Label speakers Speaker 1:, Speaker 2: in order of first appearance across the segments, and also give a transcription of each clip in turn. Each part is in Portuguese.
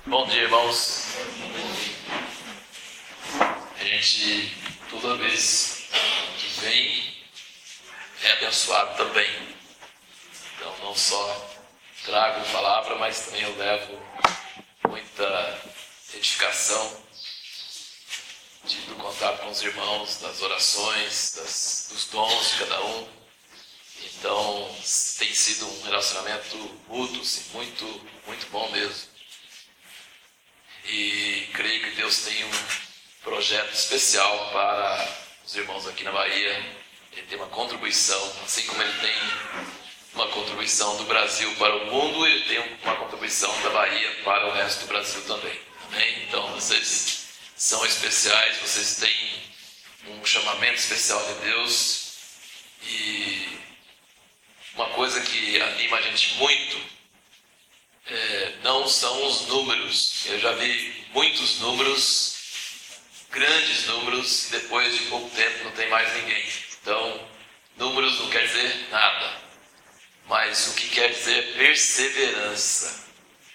Speaker 1: Bom dia, irmãos. A gente, toda vez que vem, é abençoado também. Então, não só trago palavra, mas também eu levo muita edificação, tive contato com os irmãos, das orações, dos dons de cada um. Então, tem sido um relacionamento mútuo, assim, muito bom mesmo. E creio que Deus tem um projeto especial para os irmãos aqui na Bahia. Ele tem uma contribuição, assim como ele tem uma contribuição do Brasil para o mundo, ele tem uma contribuição da Bahia para o resto do Brasil também. Amém? Então, vocês são especiais, vocês têm um chamamento especial de Deus. E uma coisa que anima a gente muito não são os números. Eu já vi muitos números, grandes números, e depois de pouco tempo não tem mais ninguém. Então, números não quer dizer nada, mas o que quer dizer é perseverança.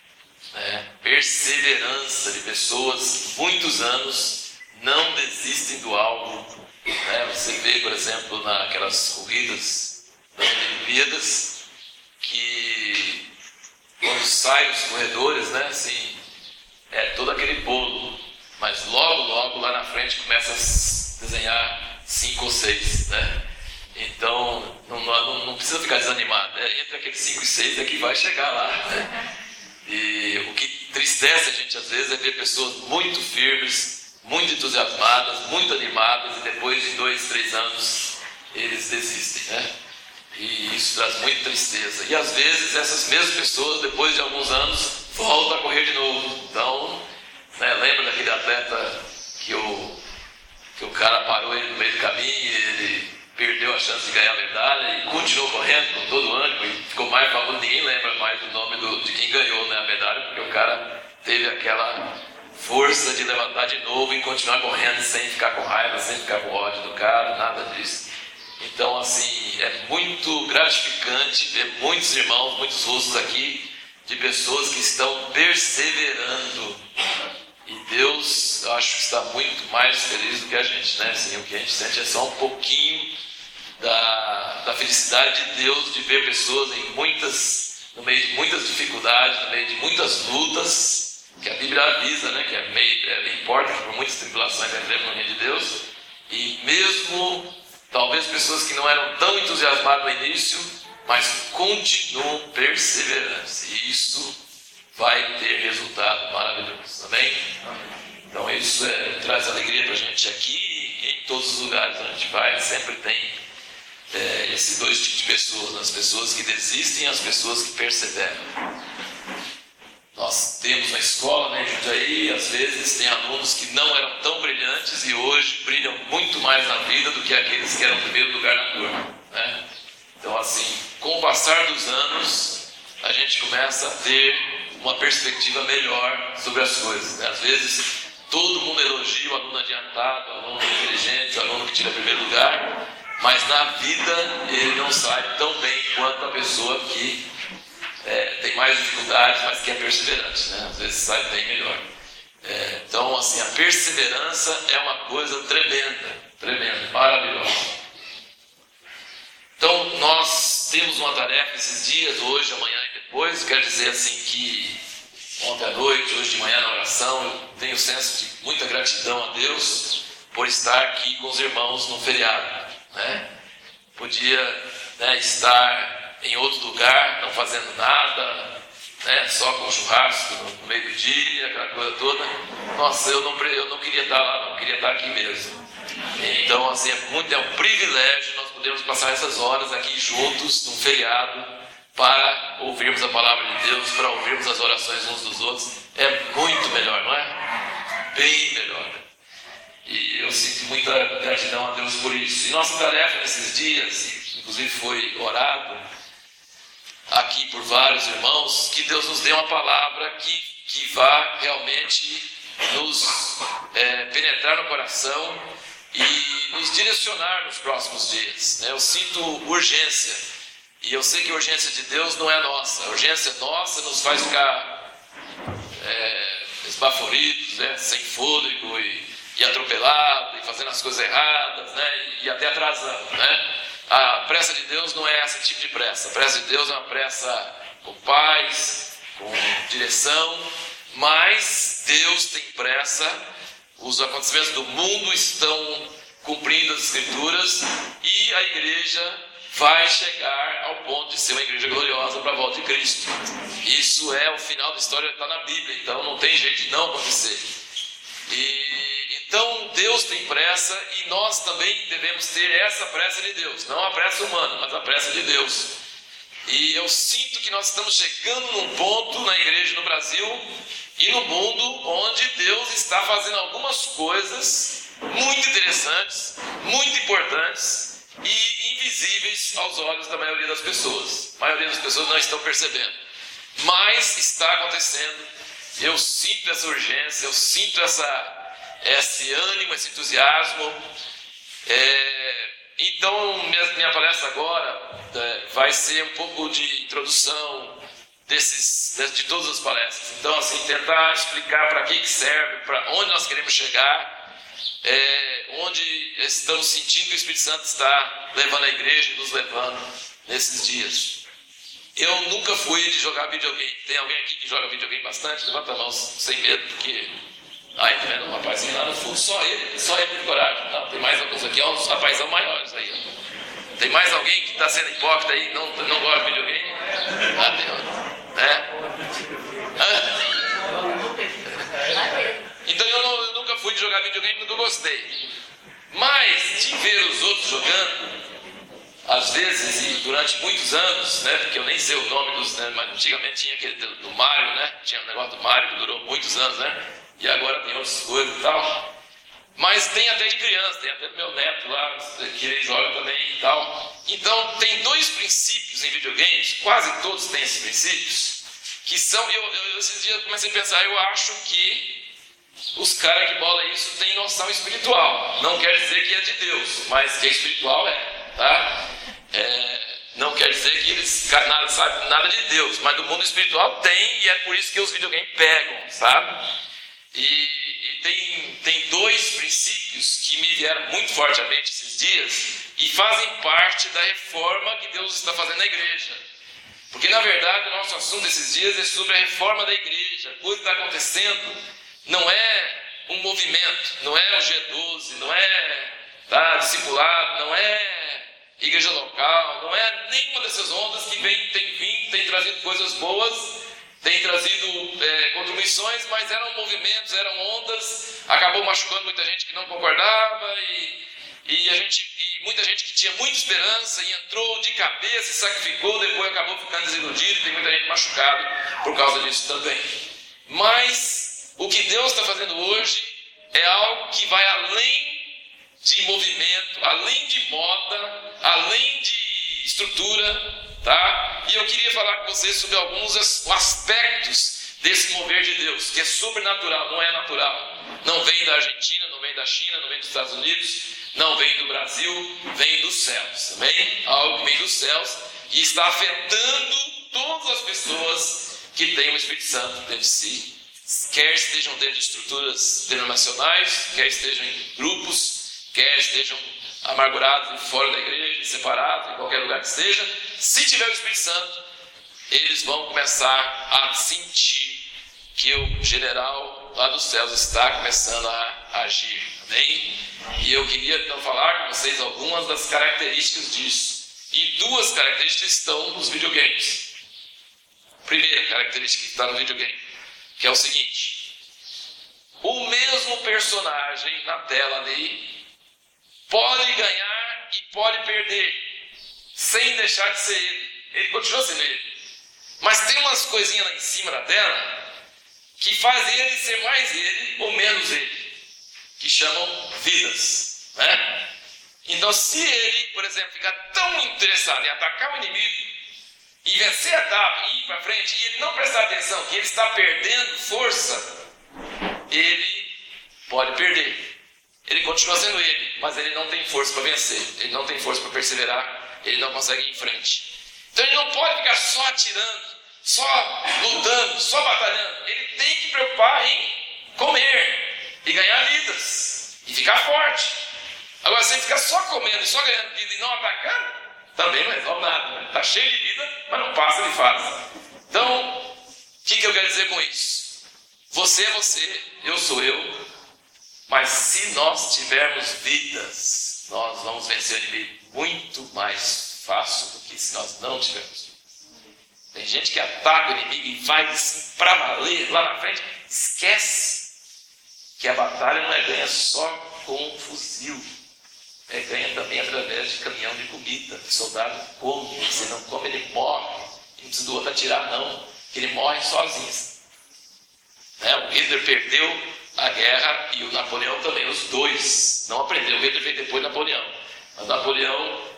Speaker 1: Perseverança de pessoas que muitos anos não desistem do algo. Você vê, por exemplo, naquelas corridas das Olimpíadas, que quando saem os corredores, assim, é todo aquele bolo, mas logo lá na frente começa a desenhar 5 ou 6, Então não precisa ficar desanimado, entre aqueles 5 e 6 é que vai chegar lá, E o que tristece a gente às vezes é ver pessoas muito firmes, muito entusiasmadas, muito animadas, e depois de 2, 3 anos eles desistem, E isso traz muita tristeza. E às vezes essas mesmas pessoas, depois de alguns anos, voltam a correr de novo. Então, lembra daquele atleta que o cara parou ele no meio do caminho, ele perdeu a chance de ganhar a medalha e continuou correndo com todo o ânimo e ficou mais famoso. Ninguém lembra mais do nome de quem ganhou a medalha, porque o cara teve aquela força de levantar de novo e continuar correndo sem ficar com raiva, sem ficar com ódio do cara, nada disso. Então, assim, é muito gratificante ver muitos irmãos, muitos rostos aqui, de pessoas que estão perseverando. E Deus, eu acho que está muito mais feliz do que a gente, Assim, o que a gente sente é só um pouquinho da felicidade de Deus, de ver pessoas no meio de muitas dificuldades, no meio de muitas lutas, que a Bíblia avisa, que importa que por muitas tribulações entremos no reino de Deus, e mesmo talvez pessoas que não eram tão entusiasmadas no início, mas continuam perseverantes. E isso vai ter resultado maravilhoso. Amém? Então isso traz alegria para a gente aqui e em todos os lugares onde a gente vai. Sempre tem esses dois tipos de pessoas. As pessoas que desistem e as pessoas que perseveram. Nós temos na escola, em Jundiaí, às vezes tem alunos que não eram tão brilhantes e hoje brilham muito mais na vida do que aqueles que eram em primeiro lugar na turma, Então, assim, com o passar dos anos, a gente começa a ter uma perspectiva melhor sobre as coisas, Às vezes, todo mundo elogia o aluno adiantado, o aluno inteligente, o aluno que tira primeiro lugar, mas na vida ele não sai tão bem quanto a pessoa que tem mais dificuldades, mas que é perseverante, Às vezes sai bem melhor. Então, assim, a perseverança é uma coisa tremenda, maravilhosa. Então, nós temos uma tarefa esses dias, hoje, amanhã e depois. Quero dizer assim que ontem à noite, hoje de manhã na oração, eu tenho senso de muita gratidão a Deus por estar aqui com os irmãos no feriado, Podia estar em outro lugar, não fazendo nada, só com churrasco no meio do dia, aquela coisa toda. Nossa, eu não queria estar lá, não queria estar aqui mesmo. Então, assim, é um privilégio nós podermos passar essas horas aqui juntos, num feriado, para ouvirmos a palavra de Deus, para ouvirmos as orações uns dos outros. É muito melhor, não é? Bem melhor. E eu sinto muita gratidão a Deus por isso. E nossa tarefa nesses dias, inclusive foi orado aqui por vários irmãos, que Deus nos dê uma palavra que vá realmente nos penetrar no coração e nos direcionar nos próximos dias. Eu sinto urgência, e eu sei que a urgência de Deus não é nossa. A urgência nossa nos faz ficar esbaforidos, né? Sem fôlego e atropelado, e fazendo as coisas erradas, né? E até atrasando, né? A pressa de Deus não é esse tipo de pressa. A pressa de Deus é uma pressa com paz, com direção, mas Deus tem pressa. Os acontecimentos do mundo estão cumprindo as Escrituras e a igreja vai chegar ao ponto de ser uma igreja gloriosa para a volta de Cristo. Isso é o final da história, está na Bíblia, então não tem jeito de não acontecer. Então Deus tem pressa e nós também devemos ter essa pressa de Deus, não a pressa humana, mas a pressa de Deus. E eu sinto que nós estamos chegando num ponto na igreja no Brasil e no mundo onde Deus está fazendo algumas coisas muito interessantes, muito importantes e invisíveis aos olhos da maioria das pessoas. A maioria das pessoas não estão percebendo, mas está acontecendo. Eu sinto essa urgência, eu sinto esse ânimo, esse entusiasmo. Então minha palestra agora vai ser um pouco de introdução de todas as palestras. Então, assim, tentar explicar para que serve, para onde nós queremos chegar, onde estamos sentindo que o Espírito Santo está levando a igreja e nos levando nesses dias. Eu nunca fui de jogar videogame. Tem alguém aqui que joga videogame bastante? Levanta a mão sem medo, porque... Tá vendo um rapazinho lá no fundo, só ele tem coragem. Não, tem mais alguns aqui, uns rapazão maiores aí. Tem mais alguém que está sendo hipócrita aí, não gosta de videogame? Ah, tem outro. Né? Então eu nunca fui de jogar videogame, nunca gostei. Mas de ver os outros jogando, às vezes e durante muitos anos, né? Porque eu nem sei o nome dos, né? Mas antigamente tinha aquele do Mario, né? Tinha um negócio do Mario que durou muitos anos, né? E agora tem outras coisas e tal. Mas tem até de criança, tem até do meu neto lá, que ele joga também e tal. Então, tem dois princípios em videogames, quase todos têm esses princípios, que são, esses dias eu comecei a pensar, eu acho que os caras que bolam isso têm noção espiritual. Não quer dizer que é de Deus, mas que é espiritual tá? Não quer dizer que eles sabem nada de Deus, mas do mundo espiritual tem, e é por isso que os videogames pegam, sabe? E tem dois princípios que me vieram muito forte à mente esses dias e fazem parte da reforma que Deus está fazendo na igreja. Porque na verdade o nosso assunto esses dias é sobre a reforma da igreja. A coisa que está acontecendo não é um movimento, não é o G12, não é discipulado, não é igreja local, não é nenhuma dessas ondas que tem trazido coisas boas. Tem trazido contribuições, mas eram movimentos, eram ondas, acabou machucando muita gente que não concordava e muita gente que tinha muita esperança e entrou de cabeça e sacrificou, depois acabou ficando desiludido e tem muita gente machucada por causa disso também. Mas o que Deus está fazendo hoje é algo que vai além de movimento, além de moda, além de estrutura, tá? E eu queria falar com vocês sobre alguns aspectos desse mover de Deus, que é sobrenatural, não é natural. Não vem da Argentina, não vem da China, não vem dos Estados Unidos, não vem do Brasil, vem dos céus, amém? Algo que vem dos céus e está afetando todas as pessoas que têm o Espírito Santo dentro de si, quer estejam dentro de estruturas denominacionais, quer estejam em grupos, quer estejam amargurados e fora da igreja, separados, em qualquer lugar que seja. Se tiver o Espírito Santo, eles vão começar a sentir que o general lá dos céus está começando a agir, amém? E eu queria então falar com vocês algumas das características disso. E duas características estão nos videogames. Primeira característica que está no videogame, que é o seguinte: o mesmo personagem na tela ali pode ganhar e pode perder, sem deixar de ser ele. Ele continua sendo ele. Mas tem umas coisinhas lá em cima da tela que faz ele ser mais ele ou menos ele, que chamam vidas, né? Então, se ele, por exemplo, ficar tão interessado em atacar o inimigo e vencer a etapa e ir para frente, e ele não prestar atenção que ele está perdendo força, ele pode perder. Ele continua sendo ele, mas ele não tem força para vencer, ele não tem força para perseverar, ele não consegue ir em frente. Então ele não pode ficar só atirando, só lutando, só batalhando. Ele tem que preocupar em comer e ganhar vidas e ficar forte. Agora, se ele ficar só comendo e só ganhando vida e não atacando, também não resolve nada. Está cheio de vida, mas não passa de fase. Então, o que eu quero dizer com isso? Você é você, eu sou eu, mas se nós tivermos vidas, nós vamos vencer o inimigo muito mais fácil do que se nós não tivermos vidas. Tem gente que ataca o inimigo e vai assim, para valer lá na frente, esquece que a batalha não é ganha só com um fuzil, é ganha também através de caminhão de comida. O soldado come, se não come ele morre, não precisa do outro atirar não, que ele morre sozinho. O Hitler perdeu a guerra e o Napoleão também, os dois não aprendeu. O Hitler veio depois do Napoleão, mas Napoleão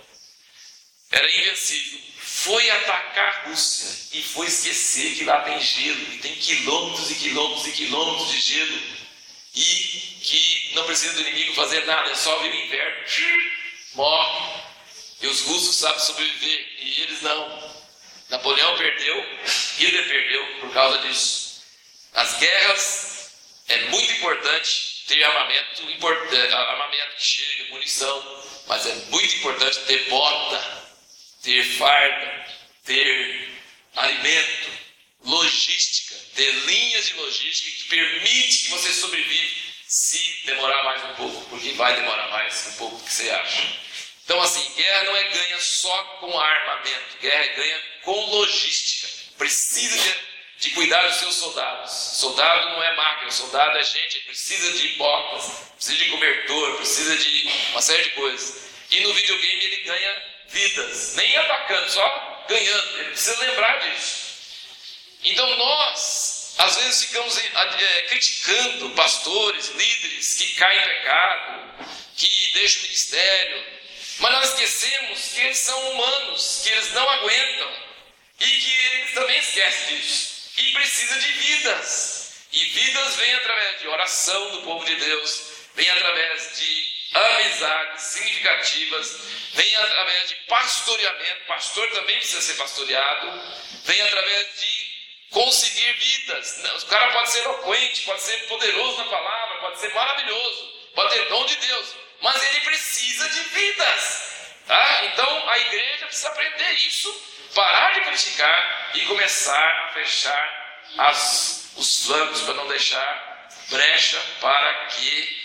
Speaker 1: era invencível. Foi atacar a Rússia e foi esquecer que lá tem gelo, e tem quilômetros e quilômetros e quilômetros de gelo, e que não precisa do inimigo fazer nada, é só vir o inverno, morre. E os russos sabem sobreviver, e eles não. Napoleão perdeu, Hitler perdeu por causa disso. As guerras é muito importante ter armamento que chega, munição, mas é muito importante ter bota, ter farda, ter alimento, logística, ter linhas de logística que permite que você sobreviva se demorar mais um pouco, porque vai demorar mais um pouco do que você acha. Então assim, guerra não é ganha só com armamento, guerra é ganha com logística. Precisa de cuidar dos seus soldados. Soldado não é máquina, soldado é gente, ele precisa de botas, precisa de cobertor, precisa de uma série de coisas. E no videogame ele ganha vidas, nem atacando, só ganhando. Ele precisa lembrar disso. Então nós, às vezes, ficamos criticando pastores, líderes que caem em pecado, que deixam o ministério, mas nós esquecemos que eles são humanos, que eles não aguentam e que eles também esquecem disso. E precisa de vidas. E vidas vêm através de oração do povo de Deus, vêm através de amizades significativas, vem através de pastoreamento. Pastor também precisa ser pastoreado. Vem através de conseguir vidas. O cara pode ser eloquente, pode ser poderoso na palavra, pode ser maravilhoso, pode ter dom de Deus, mas ele precisa de vidas, tá? Então a igreja precisa aprender isso, parar de criticar e começar a fechar os flancos para não deixar brecha para que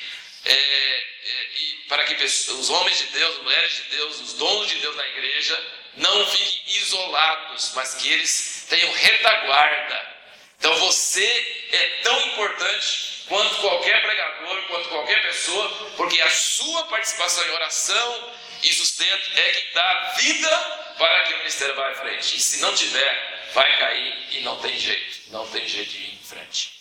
Speaker 1: os homens de Deus, mulheres de Deus, os donos de Deus na igreja não fiquem isolados, mas que eles tenham retaguarda. Então você é tão importante quanto qualquer pregador, quanto qualquer pessoa, porque a sua participação em oração e sustento é que dá vida para que o ministério vá à frente. E se não tiver, vai cair e não tem jeito de ir em frente.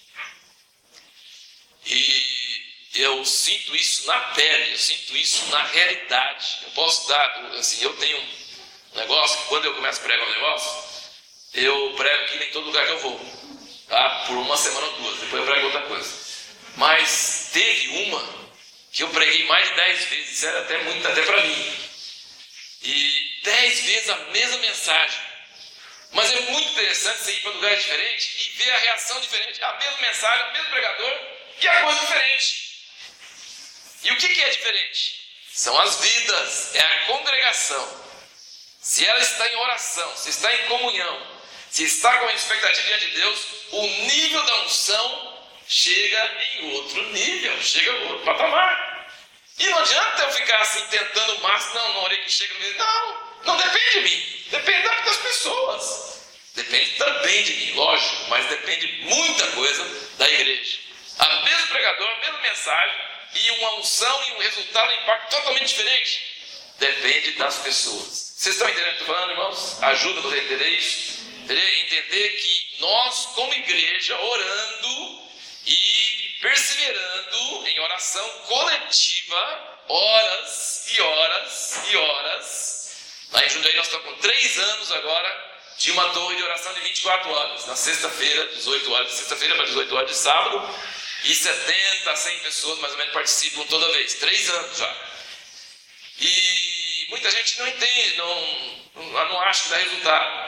Speaker 1: E eu sinto isso na pele, eu sinto isso na realidade. Eu posso dar, assim, eu tenho um negócio que quando eu começo a pregar um negócio, eu prego aqui em todo lugar que eu vou, tá? Por uma semana ou duas, depois eu prego outra coisa. Mas teve uma que eu preguei mais de 10 vezes, isso era até muito, até para mim. E 10 vezes a mesma mensagem. Mas é muito interessante você ir para lugares diferentes e ver a reação diferente, a mesma mensagem, o mesmo pregador e a coisa diferente. E o que é diferente? São as vidas, é a congregação. Se ela está em oração, se está em comunhão, se está com a expectativa diante de Deus, o nível da unção chega em outro nível, chega em outro patamar. E não adianta eu ficar assim tentando o máximo, não hora que chega no meio, não depende de mim, depende das pessoas. Depende também de mim, lógico, mas depende muita coisa da igreja. A mesmo pregador, a mesma mensagem, e uma unção e um resultado, um impacto totalmente diferente. Depende das pessoas. Vocês estão entendendo o que eu estou falando, irmãos? Ajuda você a entender isso. Entender que nós, como igreja, orando e perseverando em oração coletiva, horas e horas e horas. Lá em Jundiaí nós estamos com 3 anos agora de uma torre de oração de 24 horas. Na sexta-feira, 18 horas de sexta-feira para 18 horas de sábado. E 70 a 100 pessoas mais ou menos participam toda vez. 3 anos já. E muita gente não entende, não acha que dá resultado.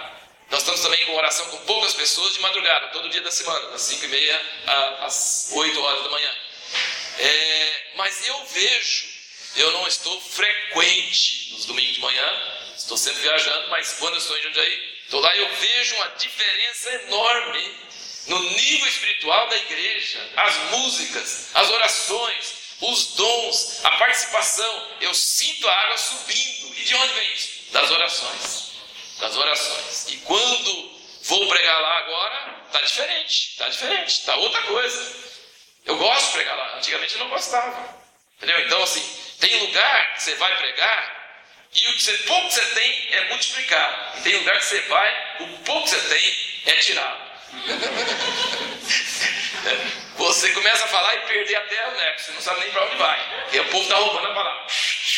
Speaker 1: Nós estamos também com oração com poucas pessoas de madrugada, todo dia da semana, das 5h30 às 8 horas da manhã. Mas eu não estou frequente nos domingos de manhã, estou sempre viajando, mas quando eu estou em Jundiaí, estou lá e eu vejo uma diferença enorme no nível espiritual da igreja, as músicas, as orações, os dons, a participação. Eu sinto a água subindo. E de onde vem isso? Das orações. E quando vou pregar lá agora, está diferente, está outra coisa. Eu gosto de pregar lá, antigamente eu não gostava, entendeu? Então assim, tem lugar que você vai pregar e o pouco que você tem é multiplicado, e tem lugar que você vai, o pouco que você tem é tirado. Você começa a falar e perder até o nexo, você não sabe nem para onde vai, porque o povo está roubando a palavra.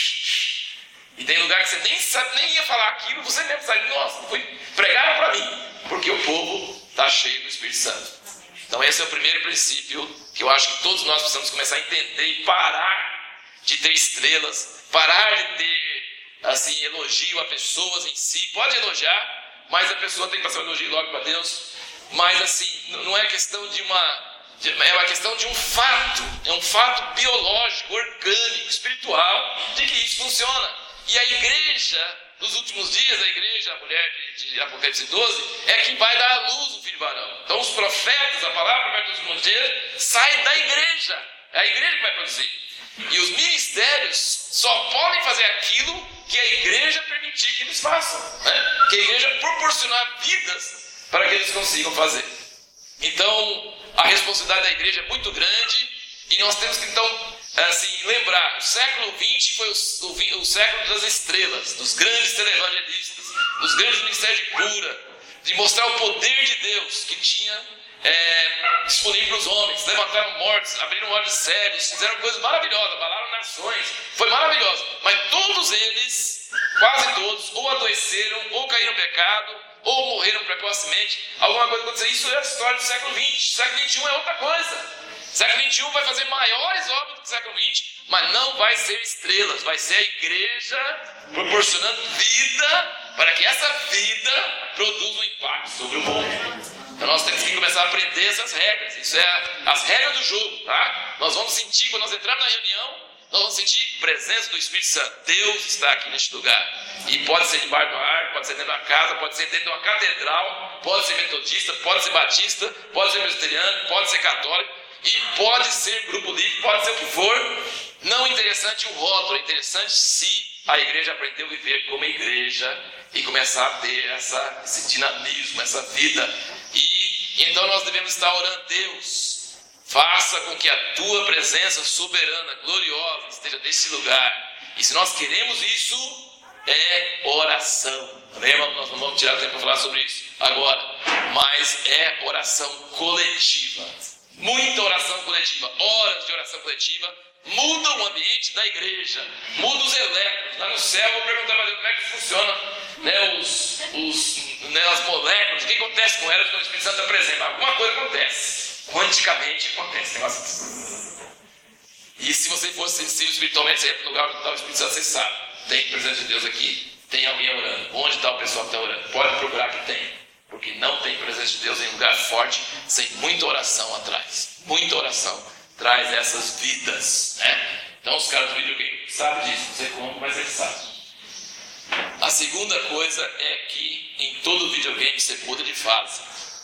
Speaker 1: E tem lugar que você nem ia falar aquilo, você mesmo sabe, nossa, pregaram para mim, porque o povo está cheio do Espírito Santo. Então esse é o primeiro princípio que eu acho que todos nós precisamos começar a entender e parar de ter estrelas, parar de ter assim, elogio a pessoas em si. Pode elogiar, mas a pessoa tem que passar o elogio logo para Deus. Mas assim, não é questão é uma questão de um fato, é um fato biológico, orgânico, espiritual, de que isso funciona. E a igreja, nos últimos dias, a mulher de Apocalipse 12, é quem vai dar à luz o filho varão. Então os profetas, a palavra dos últimos dias, sai da igreja. É a igreja que vai produzir. E os ministérios só podem fazer aquilo que a igreja permitir que eles façam, né? Que a igreja proporcionar vidas para que eles consigam fazer. Então, a responsabilidade da igreja é muito grande e nós temos que, então, assim, lembrar, o século XX foi o século das estrelas, dos grandes televangelistas, dos grandes ministérios de cura, de mostrar o poder de Deus que tinha disponível para os homens. Levantaram mortos, abriram olhos cegos, fizeram coisas maravilhosas, abalaram nações, foi maravilhoso. Mas todos eles, quase todos, ou adoeceram, ou caíram no pecado, ou morreram precocemente. Alguma coisa aconteceu. Isso é a história do século XX. O século XXI é outra coisa. O século XXI vai fazer maiores obras do que o século XX, mas não vai ser estrelas, vai ser a igreja proporcionando vida para que essa vida produza um impacto sobre o mundo. Então nós temos que começar a aprender essas regras. Isso é as regras do jogo, tá? Nós vamos sentir, quando nós entrarmos na reunião, nós vamos sentir a presença do Espírito Santo. Deus está aqui neste lugar. E pode ser debaixo da árvore, pode ser dentro de uma casa, pode ser dentro de uma catedral, pode ser metodista, pode ser batista, pode ser presbiteriano, pode ser católico, e pode ser grupo livre, pode ser o que for. Não é interessante o rótulo, é interessante se a igreja aprendeu a viver como igreja e começar a ter esse dinamismo, essa vida. E então nós devemos estar orando: Deus, faça com que a tua presença soberana, gloriosa, esteja nesse lugar. E se nós queremos isso, é oração. Amém, irmão? Nós não vamos tirar tempo para falar sobre isso agora, mas é oração coletiva. Muita oração coletiva, horas de oração coletiva mudam o ambiente da igreja, mudam os elétrons. Lá no céu, eu vou perguntar para Deus como é que funciona, as moléculas, o que acontece com elas quando o Espírito Santo está presente. Alguma coisa acontece, quanticamente acontece, negócio. E se você fosse sensível espiritualmente, você ia para o lugar onde está o Espírito Santo, você sabe, tem presença de Deus aqui, tem alguém orando. Onde está o pessoal que está orando? Pode procurar que tem. Porque não tem presença de Deus em lugar forte sem muita oração atrás. Muita oração traz essas vidas, né? Então os caras do videogame sabem disso, não sei como, mas eles sabem. A segunda coisa é que em todo videogame você muda de fase.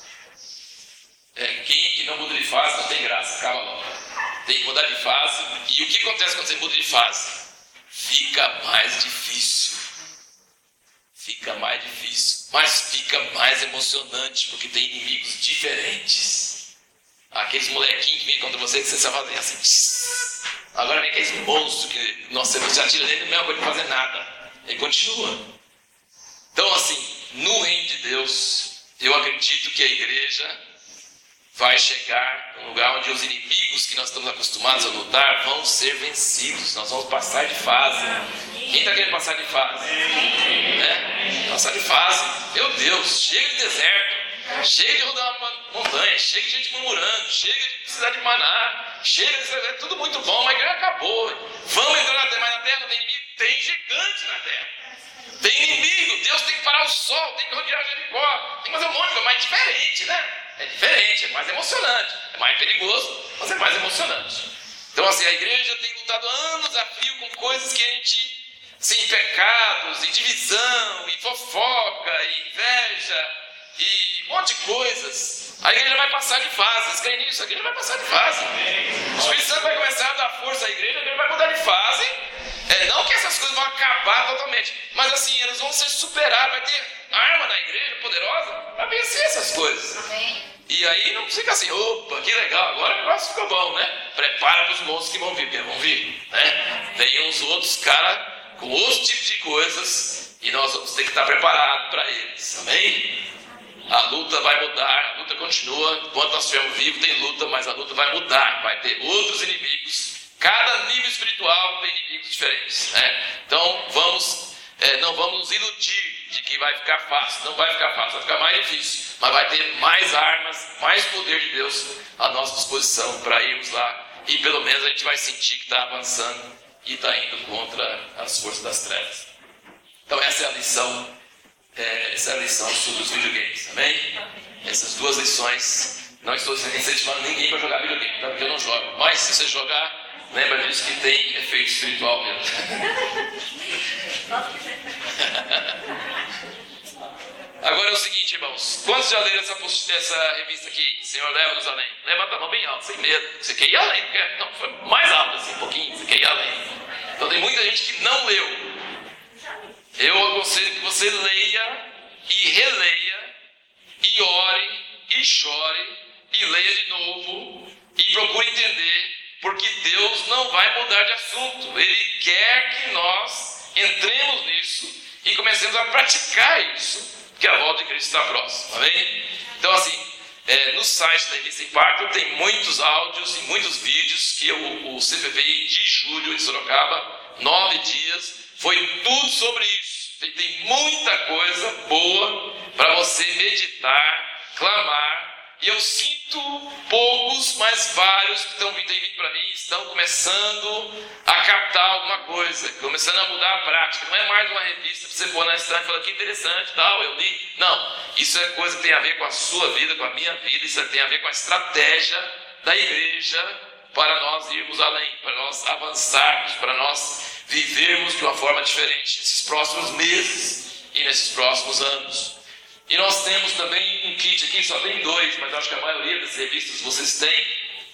Speaker 1: Quem que não muda de fase não tem graça, calma logo. Tem que mudar de fase. E o que acontece quando você muda de fase? Fica mais difícil. Fica mais difícil, mas fica mais emocionante, porque tem inimigos diferentes. Aqueles molequinhos que vêm contra você, que você só faz assim. Tss. Agora vem aqueles monstros que, nossa, você atira dentro do mesmo coisa, não fazer nada. Ele continua. Então, assim, no reino de Deus, eu acredito que a igreja vai chegar num lugar onde os inimigos que nós estamos acostumados a lutar vão ser vencidos. Nós vamos passar de fase. Quem está querendo passar de fase? Passar de fase. Meu Deus, chega de deserto, chega de rodar uma montanha, chega de gente murmurando, chega de precisar de maná, chega de... É tudo muito bom, mas a guerra acabou. Vamos entrar na terra, mas na terra não tem inimigo, tem gigante na terra. Tem inimigo, Deus tem que parar o sol, tem que rodear Jericó, tem que fazer um monte de coisa, mas é diferente, né? É diferente, é mais emocionante, é mais perigoso, mas é mais emocionante. Então assim, a igreja tem lutado anos a fio com coisas que a gente, sim, pecados, e divisão, e fofoca, e inveja, e um monte de coisas. A igreja vai passar de fase, vocês creem nisso? A igreja vai passar de fase. O Espírito Santo vai começar a dar força à igreja, a igreja vai mudar de fase. Não que essas coisas vão acabar totalmente, mas assim, elas vão ser superadas, vai ter arma na igreja poderosa para vencer essas coisas.
Speaker 2: Amém.
Speaker 1: E aí não fica assim, opa, que legal, agora o negócio ficou bom, né? Prepara para os monstros que vão vir, né? Tem uns outros caras com outros tipos de coisas e nós vamos ter que estar preparados para eles, amém? A luta vai mudar, a luta continua, enquanto nós estivermos vivos tem luta, mas a luta vai mudar, vai ter outros inimigos. Cada nível espiritual tem inimigos diferentes, né? Então não vamos nos iludir de que vai ficar fácil. Não vai ficar fácil, vai ficar mais difícil, mas vai ter mais armas, mais poder de Deus à nossa disposição para irmos lá e pelo menos a gente vai sentir que está avançando e está indo contra as forças das trevas. Então essa é a lição sobre os videogames, amém? Essas duas lições. Não estou incentivando ninguém para jogar videogame, tá? Porque eu não jogo, mas se você jogar, lembra disso que tem efeito espiritual mesmo. Agora é o seguinte, irmãos. Quantos já leram essa revista aqui? Senhor, leva-nos além. Levanta a mão bem alto, sem medo. Você quer ir além, não quer? Não, foi mais alto assim, um pouquinho. Você quer ir além. Então tem muita gente que não leu. Eu aconselho que você leia e releia, e ore, e chore, e leia de novo, e procure entender. Porque Deus não vai mudar de assunto. Ele quer que nós entremos nisso e comecemos a praticar isso, porque a volta de Cristo está próxima. Amém? Então assim, no site da Revista Impacto tem muitos áudios e muitos vídeos que o CPVI de julho em Sorocaba, 9 dias, foi tudo sobre isso. Tem muita coisa boa para você meditar, clamar. E eu sinto poucos, mas vários que têm vindo para mim, estão começando a captar alguma coisa, começando a mudar a prática. Não é mais uma revista para você pôr na estante e falar que interessante, tal, eu li. Não, isso é coisa que tem a ver com a sua vida, com a minha vida, isso tem a ver com a estratégia da igreja para nós irmos além, para nós avançarmos, para nós vivermos de uma forma diferente nesses próximos meses e nesses próximos anos. E nós temos também um kit aqui, só tem 2, mas acho que a maioria das revistas vocês têm.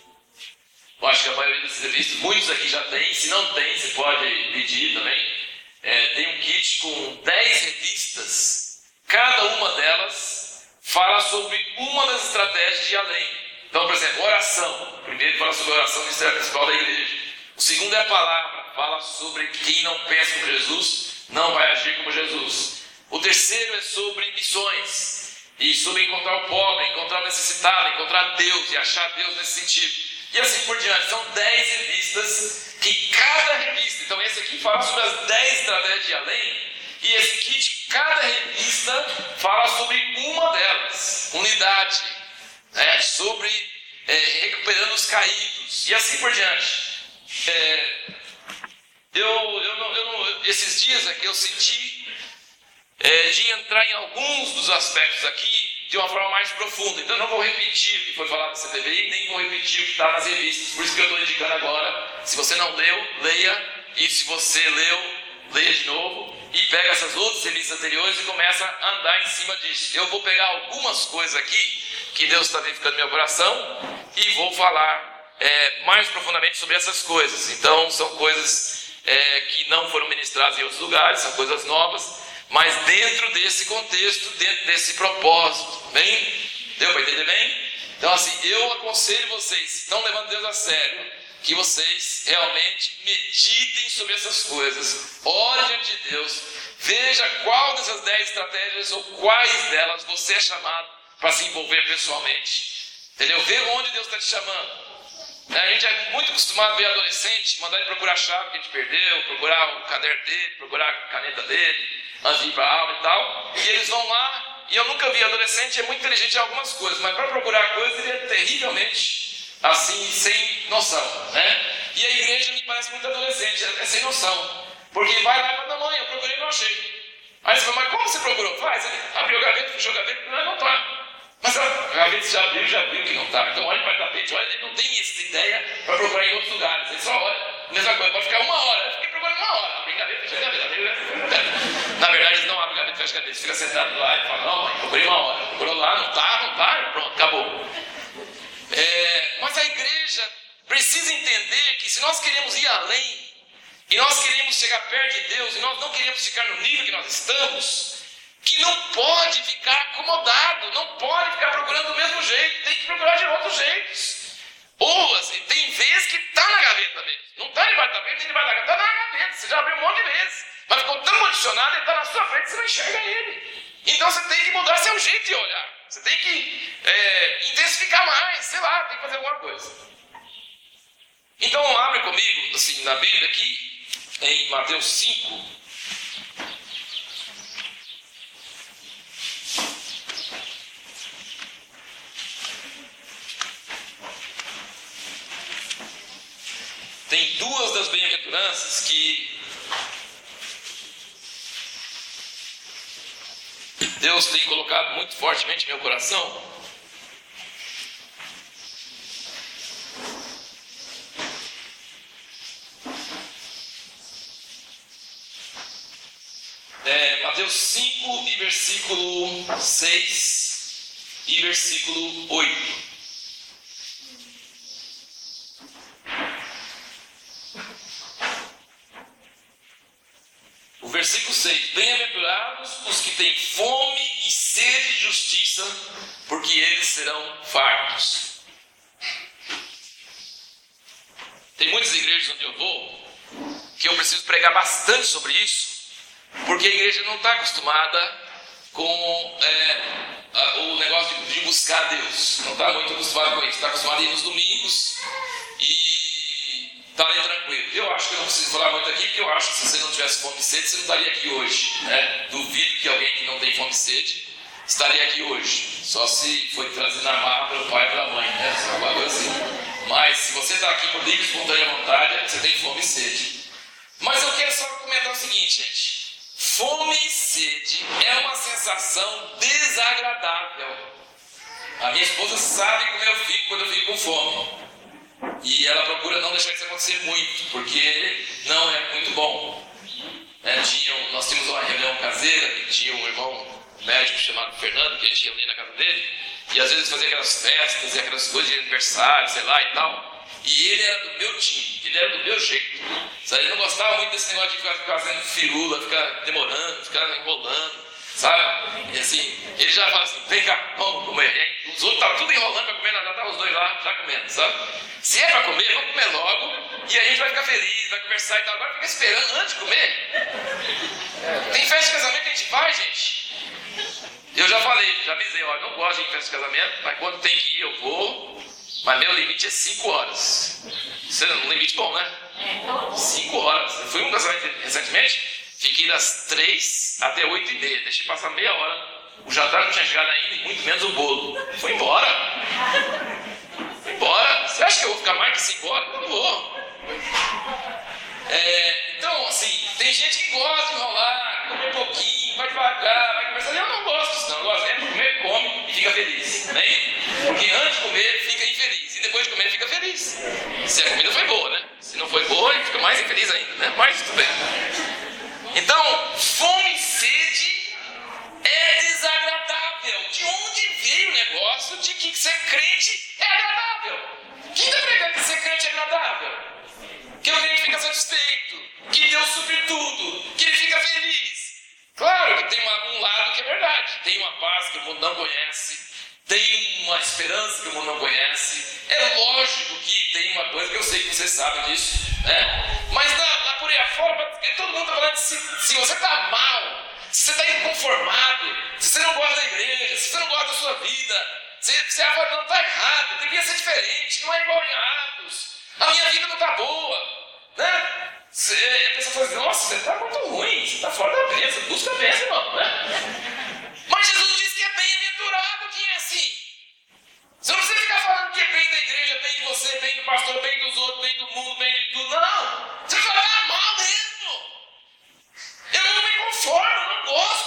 Speaker 1: Eu acho que a maioria das revistas, muitos aqui já tem. Se não tem, você pode pedir também. Tem um kit com 10 revistas. Cada uma delas fala sobre uma das estratégias de ir além. Então, por exemplo, oração. O primeiro fala sobre a oração, ministério principal da igreja. O segundo é a palavra. Fala sobre quem não pensa como Jesus, não vai agir como Jesus. O terceiro é sobre missões, e sobre encontrar o pobre, encontrar o necessitado, encontrar Deus e achar Deus nesse sentido. E assim por diante, são 10 revistas, que cada revista, então esse aqui fala sobre as 10 estratégias de além, e esse kit, cada revista fala sobre uma delas, unidade, sobre recuperando os caídos, e assim por diante. Esses dias aqui eu senti de entrar em alguns dos aspectos aqui de uma forma mais profunda. Então eu não vou repetir o que foi falado no CPVI, nem vou repetir o que está nas revistas. Por isso que eu estou indicando agora. Se você não leu, leia. E se você leu, leia de novo. E pega essas outras revistas anteriores e começa a andar em cima disso. Eu vou pegar algumas coisas aqui que Deus está vivificando no meu coração e vou falar mais profundamente sobre essas coisas. Então são coisas que não foram ministradas em outros lugares, são coisas novas, mas dentro desse contexto, dentro desse propósito. Bem? Deu para entender bem? Então assim, eu aconselho vocês, se estão levando Deus a sério, que vocês realmente meditem sobre essas coisas, orem diante de Deus, veja qual dessas 10 estratégias ou quais delas você é chamado para se envolver pessoalmente. Entendeu? Vê onde Deus está te chamando. A gente é muito acostumado a ver adolescente, mandar ele procurar a chave que a gente perdeu, procurar o caderno dele, procurar a caneta dele, antes de ir para a aula e tal. E eles vão lá, e eu nunca vi adolescente, é muito inteligente em algumas coisas, mas para procurar coisas ele é terrivelmente, assim, sem noção, né? E a igreja me parece muito adolescente, é sem noção. Porque vai lá e fala, não mãe, eu procurei e não achei. Aí você fala, mas como você procurou? Faz, abriu a gaveta, puxou a gaveta, não está. Mas a gaveta já viu que não está. Então olha para o tapete, olha, ele não tem essa ideia para procurar em outros lugares. Ele só olha, mesma coisa, pode ficar 1 hora. Eu fiquei procurando 1 hora, abre a gaveta, fecha a gaveta. Na verdade, eles não abrem a gaveta, fecha a gaveta, fica sentado lá e fala, não, mãe, procurei 1 hora. Procurou lá, não está, pronto, acabou. Mas a igreja precisa entender que se nós queremos ir além, e nós queremos chegar perto de Deus, e nós não queremos ficar no nível que nós estamos, que não pode ficar acomodado, não pode ficar procurando do mesmo jeito, tem que procurar de outros jeitos. Ou assim, tem vezes que está na gaveta mesmo, não está debaixo da tapete, nem debaixo da gaveta, está na gaveta, você já abriu um monte de vezes, mas ficou tão condicionado, ele está na sua frente, você não enxerga ele. Então você tem que mudar seu jeito de olhar, você tem que intensificar mais, sei lá, tem que fazer alguma coisa. Então abre comigo, assim, na Bíblia aqui, em Mateus 5. Tem 2 das bem-aventuranças que Deus tem colocado muito fortemente no meu coração. Mateus 5 e versículo 6 e versículo 8. O versículo 6: Bem-aventurados os que têm fome e sede de justiça, porque eles serão fartos. Tem muitas igrejas onde eu vou que eu preciso pregar bastante sobre isso, porque a igreja não está acostumada com o negócio de buscar Deus, não está muito acostumada com isso, está acostumada a ir nos domingos e está ali tranquilo. Eu acho que eu não preciso falar muito aqui, porque eu acho que se você não tivesse fome e sede, você não estaria aqui hoje, né? Duvido que alguém que não tem fome e sede estaria aqui hoje, só se foi trazido na marra pelo pai e pela mãe, né? Alguma coisa assim. Mas se você está aqui por livre e espontânea vontade, você tem fome e sede. Mas eu quero só comentar o seguinte, gente. Fome e sede é uma sensação desagradável. A minha esposa sabe como eu fico quando eu fico com fome. E ela procura não deixar isso acontecer muito, porque não é muito bom. Nós tínhamos uma reunião caseira e tinha um irmão médico chamado Fernando, que a gente ia ali na casa dele, e às vezes fazia aquelas festas e aquelas coisas de aniversário, sei lá e tal. E ele era do meu time, ele era do meu jeito. Sabe? Ele não gostava muito desse negócio de ficar fazendo firula, ficar demorando, ficar enrolando, sabe? E assim, ele já fala assim, vem cá, vamos comer. E aí, os outros estavam tudo enrolando para comer, já estavam os dois lá, já comendo, sabe? Se é para comer, vamos comer logo, e a gente vai ficar feliz, vai conversar e tal. Agora fica esperando antes de comer. Tem festa de casamento que a gente vai, gente. Eu já falei, já avisei, olha, não gosto de ir em festa de casamento, mas quando tem que ir eu vou. Mas meu limite é 5 horas. Isso é um limite bom, né? 5 horas. Eu fui um casamento recentemente, fiquei das 3 até 8h30. Deixei passar meia hora. O jantar não tinha chegado ainda e muito menos o bolo. Foi embora. Foi embora. Você acha que eu vou ficar mais que 5 horas? Eu não vou. Então, assim, tem gente que gosta de enrolar, comer um pouquinho, vai devagar, vai conversando. Eu não gosto disso, não. Eu gosto de comer, come e fica feliz. Né? Porque antes de comer, fica infeliz. E depois de comer, fica feliz. Se a comida foi boa, né? Se não foi boa, ele fica mais infeliz ainda, né? Mas tudo bem. Então, fome e sede é desagradável. De onde veio o negócio de que ser crente é agradável? Quem está pregando que ser crente é agradável? Que o crente fica satisfeito, que Deus supre tudo, que ele fica feliz. Claro que tem um lado que é verdade. Tem uma paz que o mundo não conhece, tem uma esperança que o mundo não conhece. É lógico que tem uma coisa que eu sei que você sabe disso, né? Mas lá por aí afora, todo mundo está falando de se você está mal, se você está inconformado, se você não gosta da igreja, se você não gosta da sua vida, se você acha não está errado, devia ser diferente, não é igual em Atos. A minha vida não está boa, né? A pessoa fala assim, nossa, você está muito ruim, você está fora da bênção, busca a bênção, irmão, né? Mas Jesus diz que é bem-aventurado quem é assim. Você não precisa ficar falando que é bem da igreja, bem de você, bem do pastor, bem dos outros, bem do mundo, bem de tudo, não. Você vai falar mal mesmo. Eu não me conformo, eu não gosto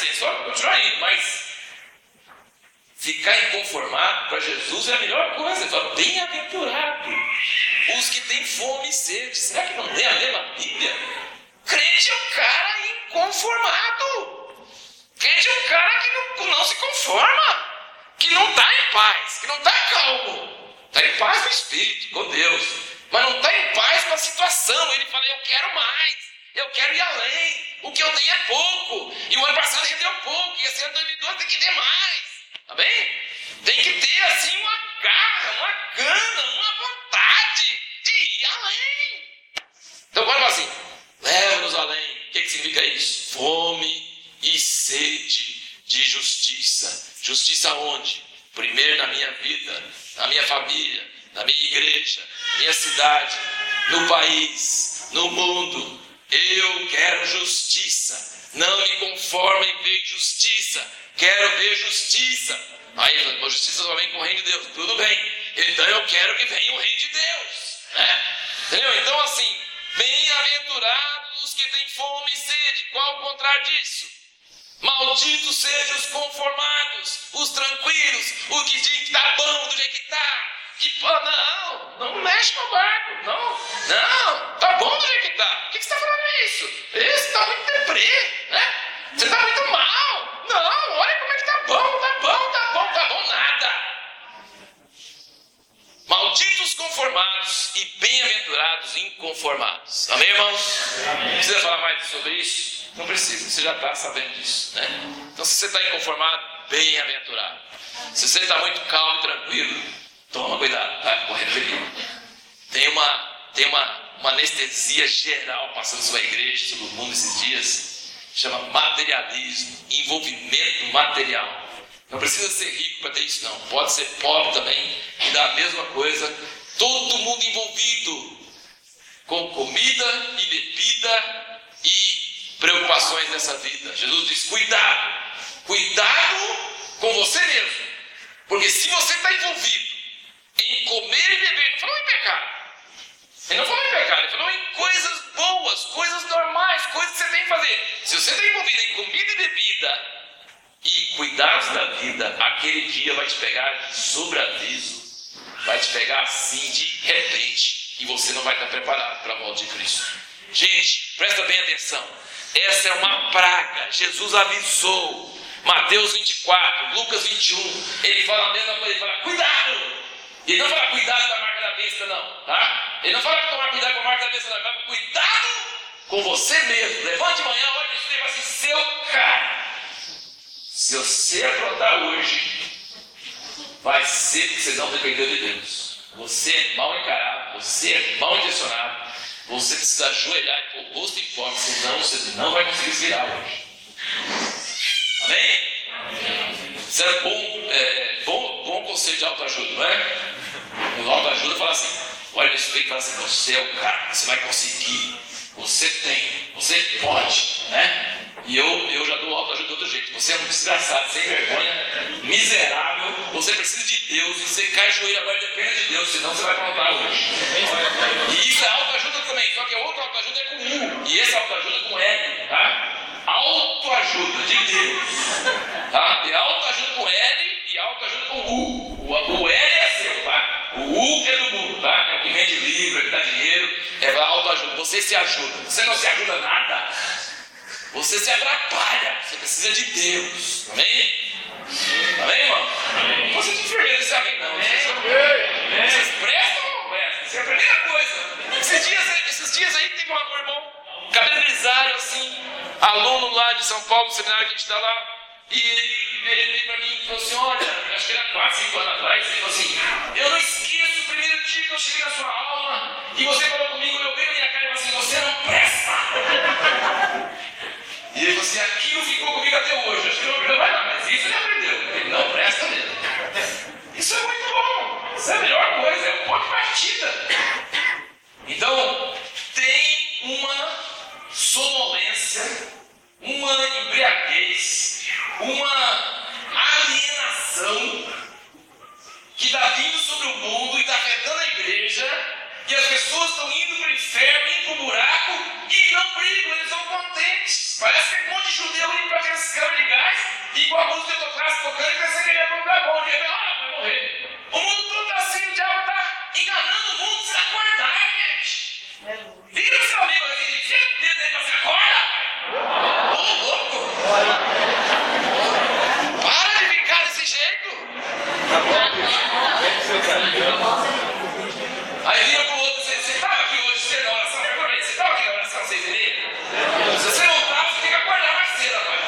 Speaker 1: assim, é só continuar indo, mas ficar inconformado para Jesus é a melhor coisa. Ele fala, bem-aventurado os que têm fome e sede. Será que não tem a mesma Bíblia? Crente é um cara inconformado. Crente é um cara que não se conforma, que não está em paz, que não está calmo. Está em paz com o Espírito, com Deus, mas não está em paz com a situação. Ele fala, eu quero mais, eu quero ir além. O que eu tenho é pouco, e o ano passado rendeu pouco, e esse ano 2012 tem que ter mais. Amém? Tem que ter assim uma garra, uma gana, uma vontade de ir além. Então bora assim, leva-nos além. O que significa isso? Fome e sede de justiça. Justiça onde? Primeiro na minha vida, na minha família, na minha igreja, na minha cidade, no país, no mundo. Eu quero justiça. Não me conformo em ver justiça. Quero ver justiça. Aí, a justiça só vem com o reino de Deus. Tudo bem. Então eu quero que venha o reino de Deus. Né? Entendeu? Então assim, bem-aventurados os que têm fome e sede. Qual o contrário disso? Malditos sejam os conformados, os tranquilos, os que dizem que está bom do jeito que está. Que não mexe no barco. Não, tá bom do jeito que está. Por que você está falando isso? Isso está muito deprê, né? Você está muito mal. Não, olha como é que tá bom, nada. Malditos conformados e bem-aventurados inconformados. Amém, irmãos? Amém. Precisa falar mais sobre isso? Não precisa, você já está sabendo disso, né? Então, se você está inconformado, bem-aventurado. Se você está muito calmo e tranquilo, toma cuidado, vai correndo perigo. Tem uma anestesia geral passando sobre a igreja, sobre o mundo esses dias, chama materialismo, envolvimento material. Não precisa ser rico para ter isso, não. Pode ser pobre também, e dá a mesma coisa. Todo mundo envolvido com comida e bebida e preocupações dessa vida. Jesus diz, cuidado com você mesmo. Porque se você está envolvido em comer e beber, ele não falou em pecado. Ele não falou em pecado, ele falou em coisas boas, coisas normais, coisas que você tem que fazer. Se você está envolvido em comida e bebida e cuidados da vida, aquele dia vai te pegar de sobreaviso, vai te pegar assim de repente, e você não vai estar preparado para a volta de Cristo. Gente, presta bem atenção, essa é uma praga. Jesus avisou, Mateus 24, Lucas 21, ele fala a mesma coisa, ele fala, cuidado! Ele não fala cuidado com a marca da besta, não, tá? Ele não fala tomar cuidado com a marca da besta, não, ele fala cuidado com você mesmo. Levante de manhã, olha e fala assim, seu cara, se você aprontar hoje, vai ser que você não dependeu de Deus. Você é mal encarado, você é mal intencionado, você precisa ajoelhar e pôr o rosto em forma, senão você não vai conseguir se virar hoje. Amém? Isso é bom conselho de autoajuda, não é? O autoajuda fala assim, olha no espelho e fala assim, você é o cara, você vai conseguir, você tem, você pode, né? E eu já dou autoajuda de outro jeito. Você é um desgraçado, sem vergonha, miserável, você precisa de Deus, você cai de joelho agora, depende de Deus, senão você vai aprontar hoje. E isso é autoajuda também, só que a outra autoajuda é com U, e essa autoajuda é com L, tá? Autoajuda de Deus, tá? E autoajuda com L e autoajuda com U. O L é seu, tá? O U é do mundo, tá? É o que vende livro, é que dá dinheiro, é a autoajuda. Você se ajuda, você não se ajuda nada, você se atrapalha, você precisa de Deus, amém? Amém, irmão? Não você de enfermeiro, isso é amém, não. Vocês prestam ou não prestam? Isso é a primeira coisa. Esses dias aí teve um irmão, cabelo grisalho assim, aluno lá de São Paulo, no seminário que a gente está lá, e ele veio para mim e falou assim, olha, acho que era 4, 5 anos atrás, ele falou assim, eu não esqueço o primeiro dia que eu cheguei na sua aula, e você falou comigo, eu olhei na minha cara e falei assim, você não presta. E ele falou assim, aquilo ficou comigo até hoje, acho que não aprendeu mais nada, mas isso ele aprendeu, ele não presta mesmo. Isso é muito bom, isso é a melhor coisa, é um ponto de partida. Então, tem uma sonolência, uma embriaguez, uma alienação que está vindo sobre o mundo e está afetando a igreja, e as pessoas estão indo para o inferno, indo para o buraco e não brigam, eles são contentes. Parece que tem um monte de judeu indo para aquelas câmeras de gás e com a música do clássico tocando e pensando que ele ia para um lugar bom. Ele vai morrer. O mundo todo está assim, o diabo está enganando o mundo. Você acordar, gente. Liga pro seu amigo aqui, tira o dedo aí para você acorda. Ô, louco. Para de ficar desse jeito. Aí vira pro outro, você estava aqui hoje, você na oração, você estava aqui na oração 6h30? Se você não estava, você tem que acordar mais cedo, rapaz.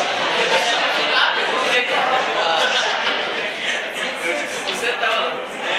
Speaker 1: Você estava.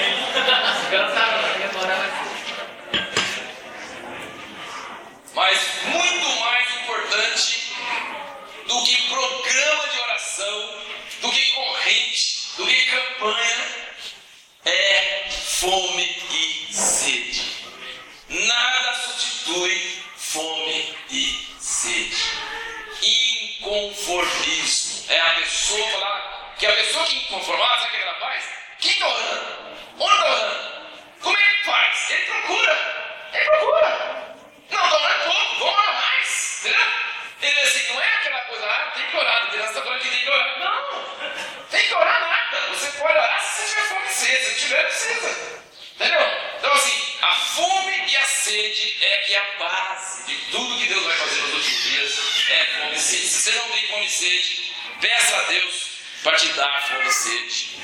Speaker 1: Mas muito mais importante do que programa de oração, do que corrente, do que campanha, é fome e sede. Nada substitui fome e sede. Inconformismo. É a pessoa falar que a pessoa que é inconformada, sabe o que ela faz? Quem está orando? Onde está orando? Como é que faz? Ele procura. Não, está orando pouco, vamos orar mais. Entendeu? Ele assim, não é aquela coisa, tem que orar, Deus está falando que tem que orar. Não, tem que orar nada. Você pode orar se você tiver fome e sede, se não tiver, precisa. Entendeu? Então assim, a fome e a sede é que é a base de tudo que Deus vai fazer nos últimos dias, é fome e sede. Se você não tem fome e sede, peça a Deus para te dar fome e sede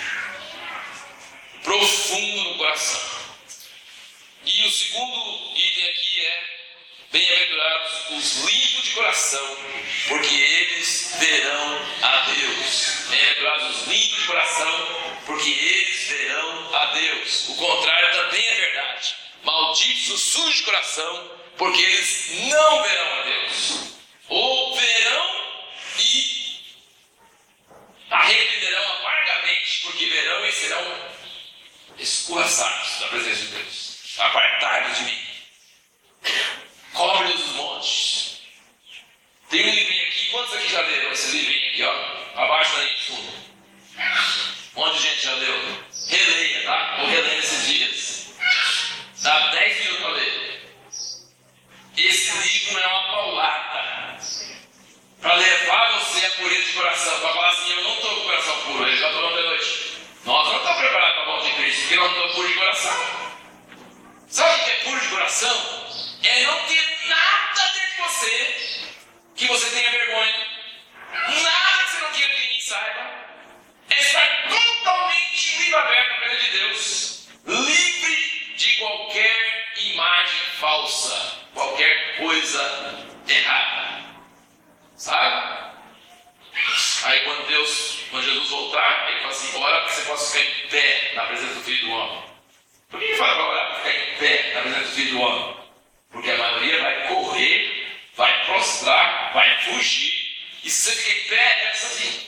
Speaker 1: profundo no coração. E o segundo item aqui é: bem-aventurados os limpos de coração, porque eles verão a Deus. Bem-aventurados os limpos de coração, porque eles verão a Deus. O contrário também é verdade. Malditos os sujos de coração, porque eles não verão a Deus. Ou verão e arrependerão amargamente, porque verão e serão escorraçados da presença de Deus. Apartai-vos de mim. Cobre-nos os montes. Tem um livrinho aqui. Quantos aqui já leram esse livrinho aqui, ó? Abaixo da linha de fundo. Um monte de gente já leu. Releia, tá? Vou reler esses dias. Dá 10 minutos para ler. Esse livro é uma paulada para levar você a pureza de coração. Para falar assim, eu não estou com o coração puro. Eu já estou ontem à noite. Nós não estamos preparados para a volta de Cristo, porque nós não estamos puros de coração. Sabe o que é puro de coração? É não ter nada dentro de você que você tenha vergonha. Nada que você não queira que ninguém saiba. É estar totalmente livre aberto na presença de Deus. Livre de qualquer imagem falsa. Qualquer coisa errada. Sabe? Aí quando Jesus voltar, ele fala assim, ora que você possa ficar em pé na presença do Filho do Homem. Por que ele fala para orar para ficar em pé na presença do Filho do Homem? Porque a maioria vai correr, vai prostrar, vai fugir. E se você ficar em pé, é assim.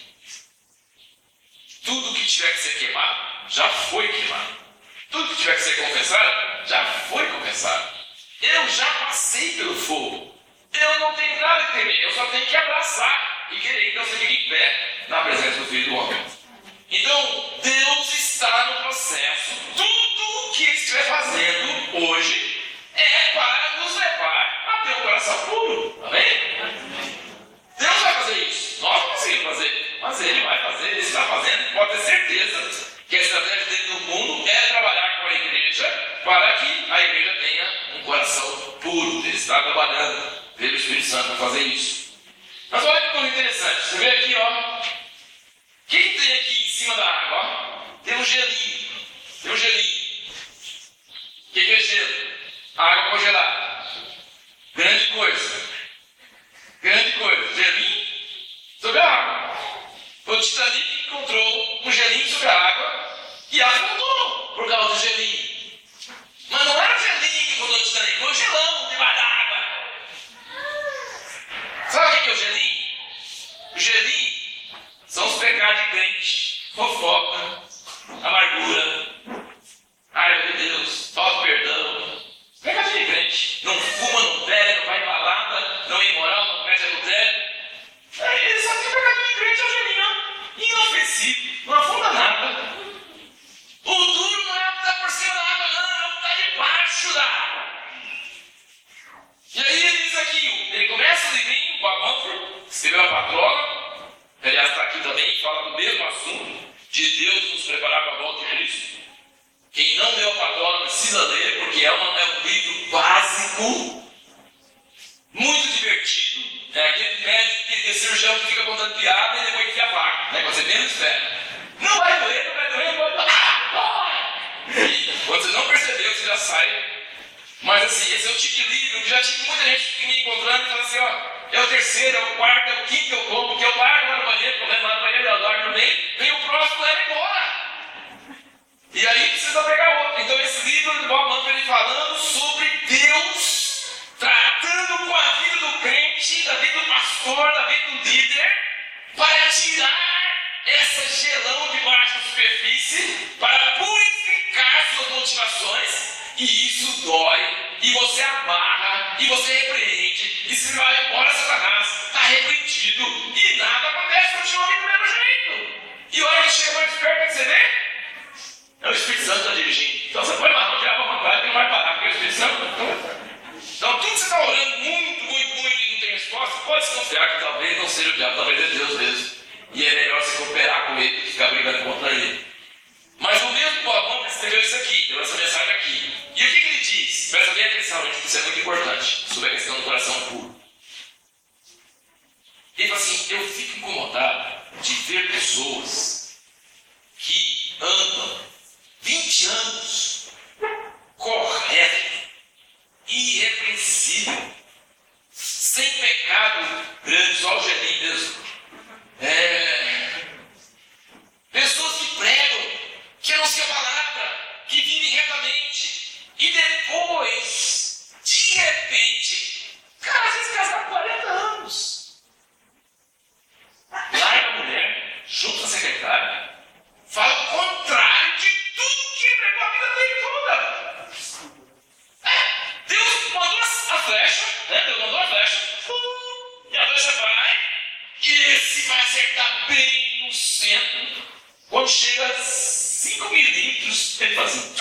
Speaker 1: Tudo que tiver que ser queimado, já foi queimado. Tudo que tiver que ser confessado, já foi confessado. Eu já passei pelo fogo. Eu não tenho nada que temer, eu só tenho que abraçar e querer que você fique em pé na presença do Filho do Homem. Então, Deus está no processo. Tudo o que Ele estiver fazendo hoje é para nos levar a ter um coração puro. Amém? Deus vai fazer isso. Nós não conseguimos fazer, mas Ele vai fazer, Ele está fazendo. Pode ter certeza que a estratégia dele no mundo é trabalhar com a igreja para que a igreja tenha um coração puro. Ele está trabalhando pelo Espírito Santo para fazer isso. Mas olha que coisa interessante. Você vê aqui, ó. O que tem aqui em cima da água? Ó? Tem um gelinho. Tem um gelinho. O que é gelo? Água congelada. Grande coisa. Grande coisa. Gelinho sobre a água. O Titanic encontrou um gelinho sobre a água e afundou por causa do gelinho. Mas não era o gelinho que afundou o Titanic, foi o gelão debaixo da água. Sabe o que é o gelinho? O gelinho são os pecados de crente, fofoca, amargura, raiva de Deus, falta de perdão. Pecado de crente. Não fuma, não bebe, não vai em balada, não é imoral, não comete adultério. Ele só tem pecado de crente, é o gelinho inofensivo, não afunda nada. O duro não é o que está por cima da água, não, é o que está debaixo da água. E aí ele diz aqui, ele começa o livrinho, o Bob Mumford, também fala do mesmo assunto, de Deus nos preparar para a volta de Cristo. Quem não leu a palavra precisa ler, porque é um livro básico, muito divertido. É aquele médico que cirurgião que fica contando piada e depois enfia a vaca, né? Quando você menos espera. Não vai doer, não vai doer, não vai doer. E quando você não percebeu, você já sai. Mas assim, esse é o tipo de livro que já tive muita gente me encontrando e falando assim, ó, é o terceiro, é o quarto, é o quinto que eu como, que eu largo lá no banheiro, eu levo lá no banheiro, eu largo no meio, vem o próximo, leva embora. E aí precisa pegar outro. Então esse livro do Bob Mumford, ele falando sobre Deus, tratando com a vida do crente, da vida do pastor, da vida do líder, para tirar essa gelão de baixa superfície, para purificar suas motivações. E isso dói, e você amarra, e você repreende, e se vai embora, Satanás, está repreendido, e nada acontece, continua vindo do mesmo jeito. E olha que chega mais perto, que você vê? É o Espírito Santo que está dirigindo. Então você pode amarrar o diabo à vontade, que não vai parar, porque é o Espírito Santo. Então tudo que você está orando muito, muito, muito, e não tem resposta, pode desconfiar que talvez não seja o diabo, talvez é Deus mesmo. E é melhor você cooperar com ele, que ficar brigando contra ele. Mas o mesmo Bob Mumford escreveu isso aqui, deu essa mensagem aqui. E o que ele diz? Presta bem atenção, gente, isso é muito importante, sobre a questão do coração puro. Ele fala assim, eu fico incomodado de ver pessoas que andam 20 anos correto, irrepreensível, sem pecado grande, só o gelinho mesmo. Pessoas que pregam, que anunciam a palavra, que vivem retamente, e depois, de repente, cara, às vezes casaram 40 anos. Larga a mulher, junta a secretária, fala o contrário de tudo que pregou a vida dele toda. Deus mandou a flecha, né? Deus mandou a flecha, e a flecha vai, e esse vai acertar bem no centro. Quando chega a 5 milímetros, ele faz assim.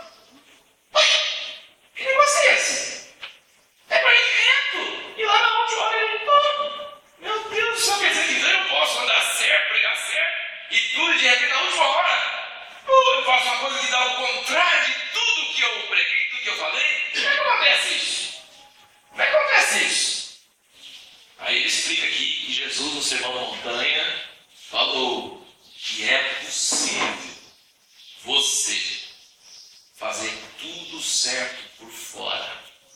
Speaker 1: Que negócio é esse? É para ir reto. E lá na última hora ele fala, meu Deus do céu, quer dizer que eu posso andar certo, pregar certo, e tudo de repente na última hora, eu faço uma coisa que dá o contrário de tudo que eu preguei, tudo que eu falei. Como é que acontece isso? Como é que acontece isso? Aí ele explica aqui que Jesus, no Sermão da Montanha, falou que é possível você fazer tudo certo por fora.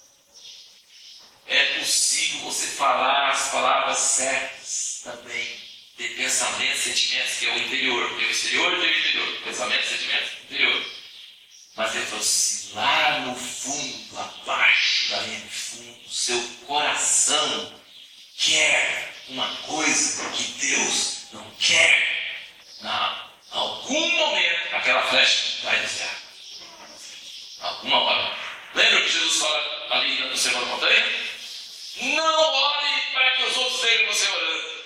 Speaker 1: É possível você falar as palavras certas também, ter pensamentos, sentimentos, que é o interior. Tem o exterior e tem o interior. Pensamentos, sentimentos, interior. Mas ele falou assim, lá no fundo, abaixo da linha de fundo, seu coração quer uma coisa que Deus não quer. Em algum momento, aquela flecha vai desviar. Alguma hora. Lembra que Jesus fala ali no Sermão da Montanha? Não ore para que os outros vejam você orando.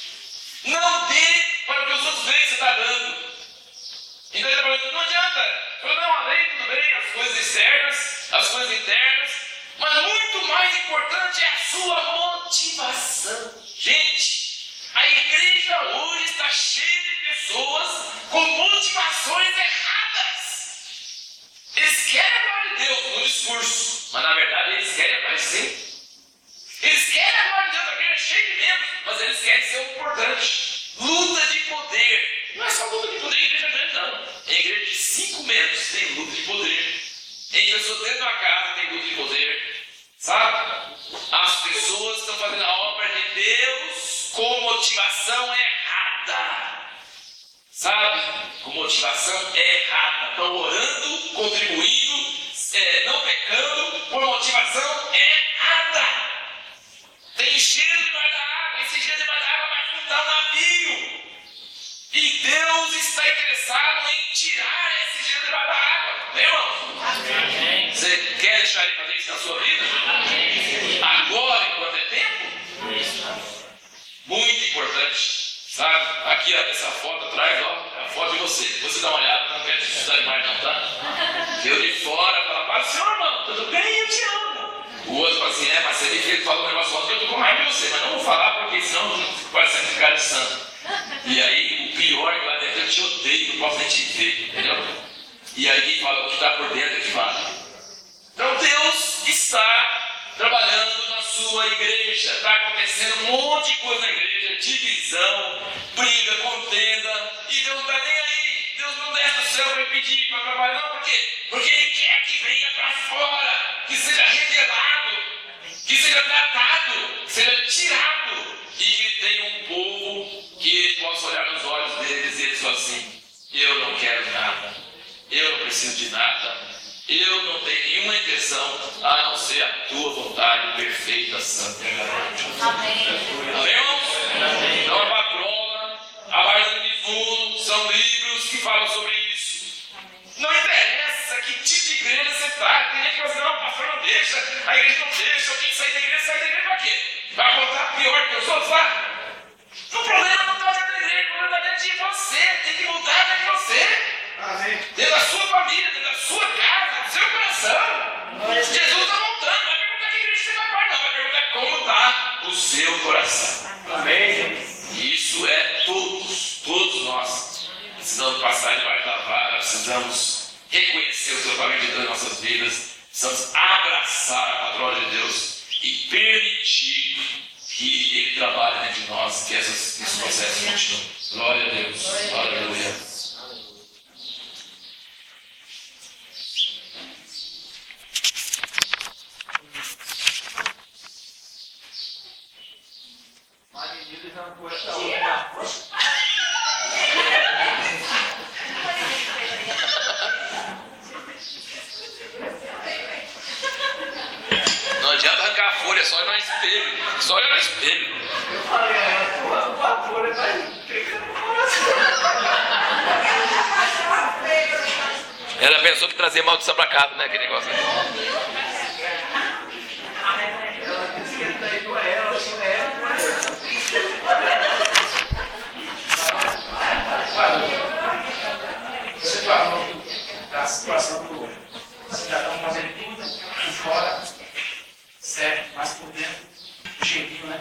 Speaker 1: Não dê para que os outros vejam que você está dando. Então ele está falando, não adianta. Eu não, a lei, tudo bem, as coisas externas, as coisas internas, mas muito mais importante é a sua motivação. Gente, a igreja hoje está cheia de pessoas com motivações erradas. Eles querem a glória de Deus no discurso, mas na verdade eles querem aparecer. Eles querem a glória de Deus, a igreja é cheia de membros, mas eles querem ser o importante. Luta de poder. Não é só luta de poder em igreja grande, não. Em igreja de 5 membros tem luta de poder. Em pessoas dentro da casa tem luta de poder. Sabe? As pessoas estão fazendo a obra de Deus com motivação errada. Sabe? Com motivação errada. Estão orando, contribuindo, não pecando, por motivação errada. Tem gelo debaixo da água. Esse gelo debaixo da água vai afundar o navio. E Deus está interessado em tirar esse gelo debaixo da água. Meu irmão? Amém. Você quer deixar ele fazer isso na sua vida? Amém. Agora, enquanto é tempo? Muito importante. Sabe? Aqui, ó, essa foto atrás, ó, é a foto de você. Você dá uma olhada, não quero te estudar mais não, tá? Eu de fora, fala, paz do Senhor, irmão, tudo bem? Eu te amo. O outro fala assim, mas você viu que ele falou um negócio, eu tô com raiva de você, mas não vou falar porque senão não fico parecendo ficar de santo. E aí, odeio, não posso nem te ver, entendeu? E aí fala, o que está por dentro é que fala. Então Deus está trabalhando na sua igreja, está acontecendo um monte de coisa na igreja, divisão, briga, contenda, e Deus não está nem aí. Deus não desce do céu para impedir, para trabalhar, não, por quê? Porque Ele quer que venha para fora, que seja revelado, que seja tratado, que seja tirado, e que Ele tenha um povo que Ele possa olhar nos olhos dele e dizer só assim: eu não quero nada, eu não preciso de nada, eu não tenho nenhuma intenção a não ser a tua vontade perfeita, santa e agradável. Amém. Amém, irmãos? Então a patroa, a Barzani de Fundo, são livros que falam sobre isso. Não interessa que tipo de igreja você está. Tem gente que fala assim: não, o pastor não deixa, a igreja não deixa, eu tenho que sair da igreja para quê? Vai voltar pior que os outros lá? O problema não está dentro da igreja, o problema está dentro de você, tem que mudar dentro de você. Amém. Dentro da sua família, dentro da sua casa, do seu coração. Jesus está voltando, não vai perguntar que igreja você vai para, não, vai perguntar como está o seu coração. Amém. E isso é todos nós precisamos passar debaixo da vara, precisamos reconhecer o trabalho de Deus em nossas vidas, precisamos abraçar a palavra de Deus e permitir que Ele trabalhe dentro de nós, que esse processo continue. Glória a Deus. Aleluia. Não adianta arrancar a folha, só olha no espelho. Só olha no espelho. Eu falei, a folha vai pegando no coração. Ela pensou que trazia maldição pra casa, né? Aquele negócio. Ela disse que ele tá aí com ela, Você falou da situação do cidadão fazendo tudo por fora, certo, mas por dentro, o jeitinho, né?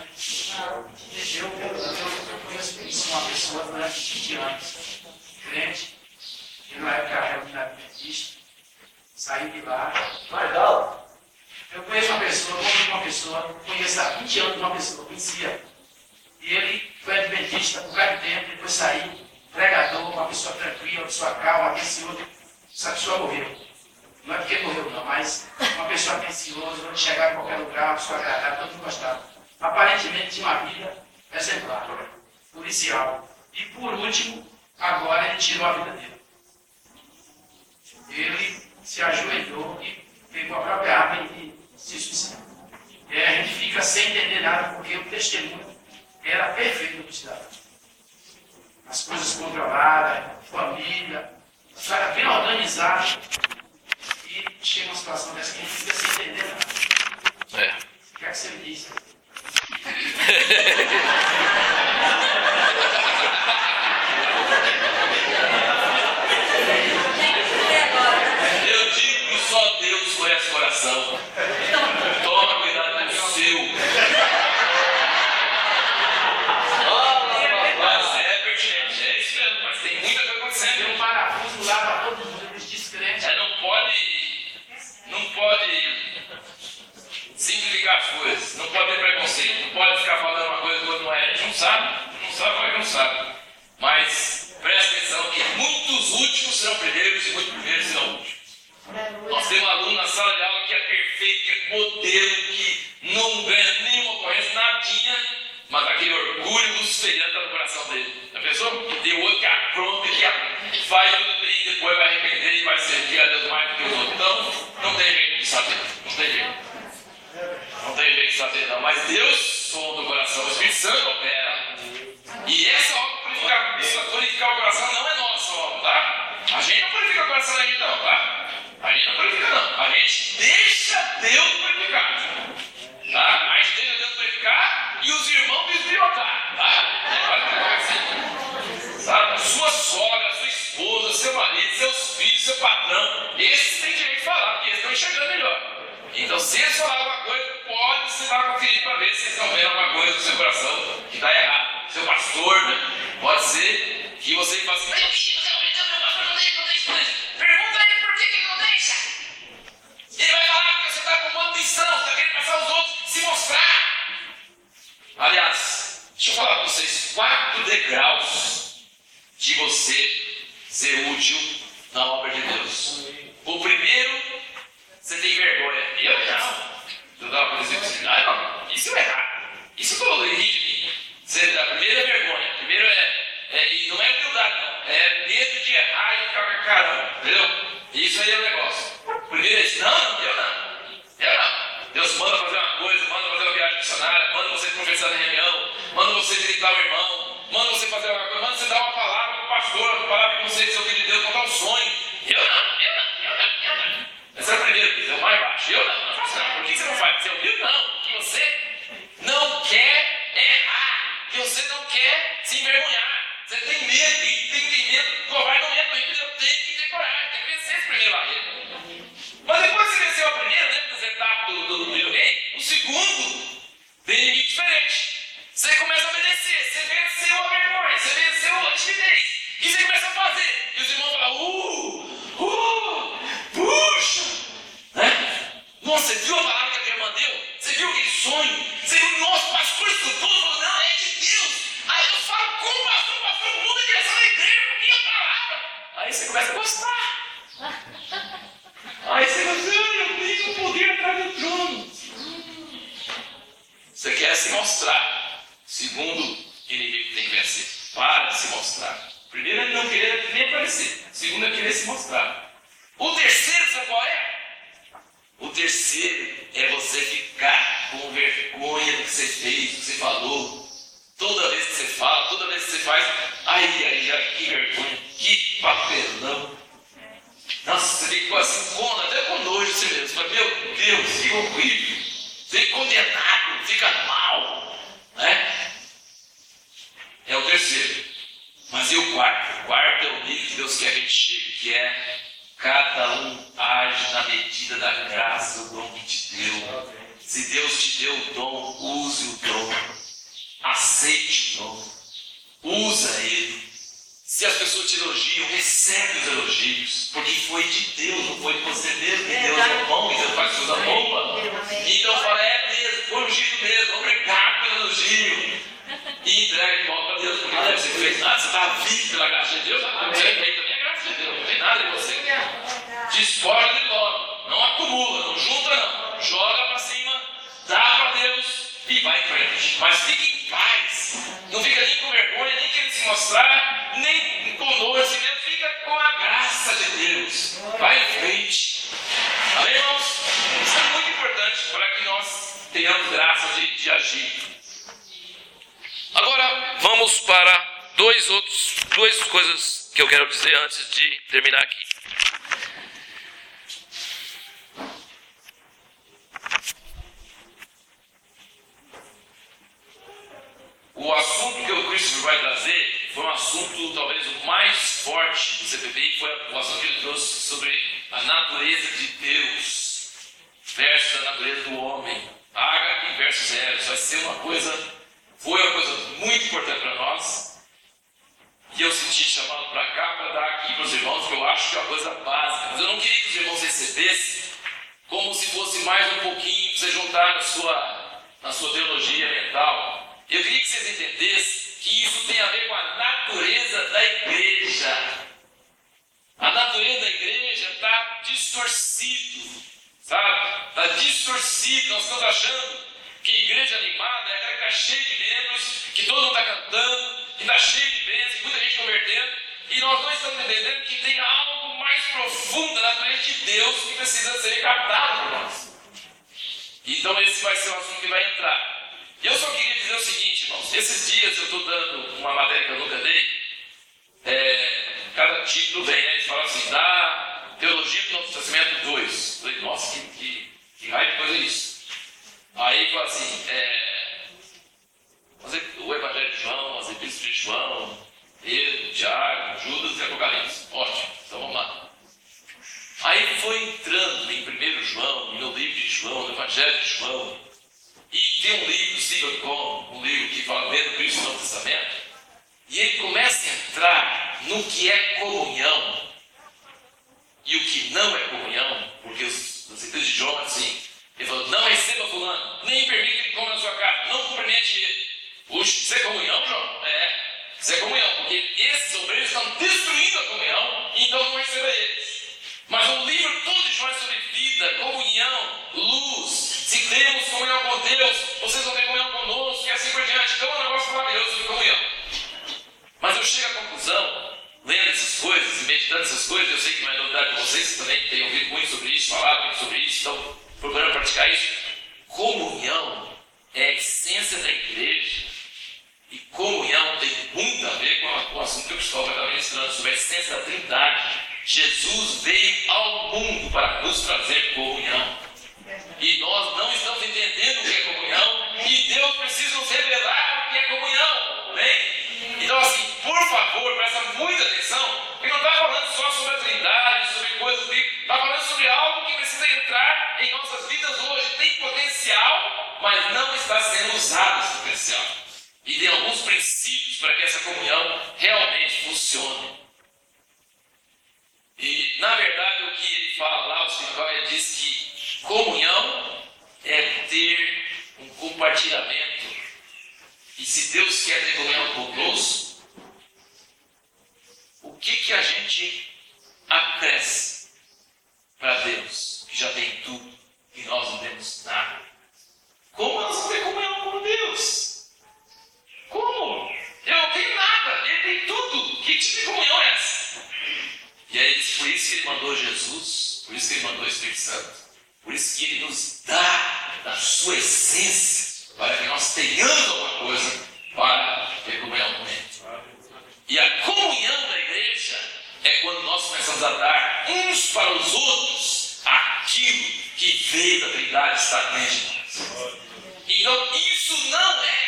Speaker 1: Eu conheço isso, uma pessoa durante 20 anos, crente, e na época era da Adventista, saí de lá. Eu conheço uma pessoa, conheço há 20 anos uma pessoa, conhecia. E ele foi adventista por causa de tempo, depois saiu, pregador, uma pessoa tranquila, uma pessoa calma, atenciosa. Essa pessoa morreu. Não é porque morreu não, mas uma pessoa atenciosa, onde chegar em qualquer lugar, uma pessoa agradável, todo mundo gostava. Aparentemente tinha uma vida exemplar, policial. E por último, agora ele tirou a vida dele. Ele se ajoelhou e pegou a própria arma e se suicidou. E a gente fica sem entender nada, porque o testemunho era perfeito do cidadão. As coisas controladas, família, era bem organizado. E chega uma situação dessa que a gente fica sem entender nada. É. O que é que você me diz? Eu digo que só Deus conhece o coração. Toma cuidado com o seu. Mas é pertinente, é isso mesmo, mas tem muita coisa acontecendo. Tem um parafuso lá para todo mundo, eles descrentes. Não pode simplificar as coisas, não pode ter preconceito, não pode ficar falando uma coisa que não é. A gente não sabe. Mas presta atenção que muitos últimos serão primeiros e muitos primeiros serão últimos. Nós temos um aluno na sala de aula que é perfeito, que é modelo, que não ganha nenhuma ocorrência, nadinha, mas aquele orgulho do superior está no coração dele. A pessoa que tem o outro que apronta, que faz tudo e depois vai arrepender e vai servir a Deus mais do que os outros. Então, não tem jeito de saber, não tem jeito. Não tem jeito de saber não, mas Deus sonda o coração, o Espírito Santo opera. E essa obra purificar o coração não é nossa obra, tá? A gente não purifica o coração da gente não, tá? A gente não purifica não, a gente deixa Deus purificar, tá? A gente deixa Deus purificar e os irmãos desbiotar, tá? Sabe? A sua sogra, a sua esposa, seu marido, seus filhos, seu patrão, esses têm direito de falar, porque eles estão enxergando melhor. Então, se eles falarem alguma coisa, pode se dar conferir para ver se eles estão vendo alguma coisa no seu coração que está errado. Seu pastor, né? Pode ser que você faça assim, degraus de você ser útil na obra de Deus. O primeiro, você tem vergonha. Eu não. Eu dava por exemplo assim, não, isso é errado. Isso que eu ri de mim. A primeira é vergonha. Primeiro e não é humildade, não. É medo de errar e ficar com caramba. Entendeu? Isso aí é o negócio. Primeiro é isso. Não, eu não. Deus manda fazer uma coisa, manda fazer uma viagem missionária, manda você professar na reunião, manda você visitar o irmão, manda você fazer uma coisa, manda você dar uma palavra para o pastor, uma palavra para você, seu filho de Deus, contar um sonho. Eu não. Essa é a primeira coisa, é o mais baixo. Eu não faço não. Por que você não faz? Você ouviu? Não. Porque você não quer errar, porque você não quer se envergonhar. Você tem medo, e tem medo, covarde não entra, eu tenho que ter coragem, tem que vencer esse primeiro barreiro. Mas depois que você venceu a primeira, né, nas etapas do videogame, o segundo tem inimigo diferente. Você começa a obedecer, você venceu a vergonha, você venceu a timidez, e você começa a fazer. E os irmãos falam, puxa! Né? Nossa, você viu a palavra que a irmã deu? Você viu aquele sonho? Você viu o nosso pastor estudou? Falou, não, é de Deus. Aí eu falo, como pastor, muda a direção da igreja com minha palavra. Aí você começa a gostar. Aí você vai dizer, eu tenho o poder atrás do trono. Você quer se mostrar. Segundo inimigo que tem que vencer. Para de se mostrar. Primeiro é não querer nem aparecer. Segundo é querer se mostrar. O terceiro, sabe qual é? O terceiro é você ficar com vergonha do que você fez, do que você falou. Toda vez que você fala, toda vez que você faz, que vergonha, que papelão. Nossa, você ficou assim, até com nojo de você mesmo. Você fala, meu Deus, que horrível. Você fica condenado, fica mal. Né? É o terceiro. Mas e o quarto? O quarto é o nível que Deus quer que a gente chegue, que é cada um age na medida da graça, o dom que te deu. Se Deus te deu o dom, use o dom. Aceite o dom. Usa ele. Se as pessoas te elogiam, recebe os elogios, porque foi de Deus, não foi de você mesmo. E Deus é bom, e Deus faz coisa boa. Então fala, é mesmo, foi ungido mesmo, obrigado pelo elogio. E entrega de volta para Deus, porque você não fez nada, você está vivo pela graça de Deus, você é feito também a graça de Deus, não tem nada em você. Discorda de logo, não acumula, não junta não, joga para cima, dá para Deus e vai em frente. Mas fique em paz, não fica nem com vergonha, nem querendo se mostrar, nem com nojo, assim mesmo, fica com a graça de Deus. Vai em frente. Amém, irmãos? Isso é muito importante para que nós tenhamos graça de agir. Agora vamos para duas coisas que eu quero dizer antes de terminar aqui. O assunto que o Christopher vai trazer foi um assunto talvez o mais forte do CPBI, foi o assunto que ele trouxe sobre a natureza de Deus versus a natureza do homem. H versus Eros. Vai ser foi uma coisa muito importante para nós. E eu senti chamado para cá para dar aqui para os irmãos, que eu acho que é uma coisa básica. Mas eu não queria que os irmãos recebessem como se fosse mais um pouquinho para você juntar na sua teologia mental. Eu queria que vocês entendessem que isso tem a ver com a natureza da igreja. A natureza da igreja está distorcido, sabe? Está distorcido. Nós estamos achando que igreja animada é aquela que está cheia de membros, que todo mundo está cantando, que está cheio de bênçãos, muita gente convertendo, e nós não estamos entendendo que tem algo mais profundo da natureza de Deus que precisa ser captado por nós. Então esse vai ser o assunto que vai entrar. Eu só queria dizer o seguinte, irmãos, esses dias eu estou dando uma matéria que eu nunca dei, cada título vem, né? Eles falam assim, da Teologia do Novo Testamento 2. Eu falei, nossa, que raio de coisa é isso? Aí fala assim, o Evangelho de João, as Epístolas de João, Pedro, Tiago, Judas e Apocalipse. Ótimo, então vamos lá. Aí foi entrando em 1 João, no livro de João, no Evangelho de João, e tem um livro, Stephen Cohn, um livro que fala vendo Cristo no Novo Testamento, e ele começa a entrar no que é comunhão e o que não é comunhão, porque os Epístolas de João assim, ele falou, não receba fulano, nem permita que ele coma na sua casa, não cumprimente ele. Puxa, isso é comunhão, João? Isso é comunhão, porque esses obreiros estão destruindo a comunhão, então não receba eles. Mas o livro todo de Jó é sobre vida, comunhão, luz. Se temos comunhão com Deus, vocês vão ter comunhão conosco e assim por diante. Então é um negócio maravilhoso sobre comunhão. Mas eu chego à conclusão, lendo essas coisas e meditando essas coisas, eu sei que não é novidade de vocês, que também têm ouvido muito sobre isso, falado muito sobre isso, estão procurando praticar isso. Comunhão é a essência da igreja. E comunhão tem muito a ver com o assunto que o Cristóvão está ministrando, sobre a essência da Trindade. Jesus veio ao mundo para nos trazer comunhão. E nós não estamos entendendo o que é comunhão, e Deus precisa nos revelar o que é comunhão. Amém? Então, assim, por favor, presta muita atenção, porque não está falando só sobre a Trindade, sobre coisas bíblicas, está falando sobre algo que precisa entrar em nossas vidas hoje. Tem potencial, mas não está sendo usado esse potencial. E tem alguns princípios para que essa comunhão realmente funcione. E, na verdade, o que ele fala lá, o espiritual, ele diz que comunhão é ter um compartilhamento. E se Deus quer ter comunhão conosco, o que a gente acresce para Deus, que já tem tudo, e nós não temos nada? Como nós vamos ter comunhão com Deus? Como? Eu não tenho nada, Ele tem tudo. Que tipo de comunhão é essa? E aí, por isso que Ele mandou Jesus, por isso que Ele mandou o Espírito Santo, por isso que Ele nos dá da sua essência, para que nós tenhamos alguma coisa para ter comunhão com Ele. E a comunhão da igreja é quando nós começamos a dar uns para os outros aquilo que veio da Trindade estar dentro de nós. Então, isso não é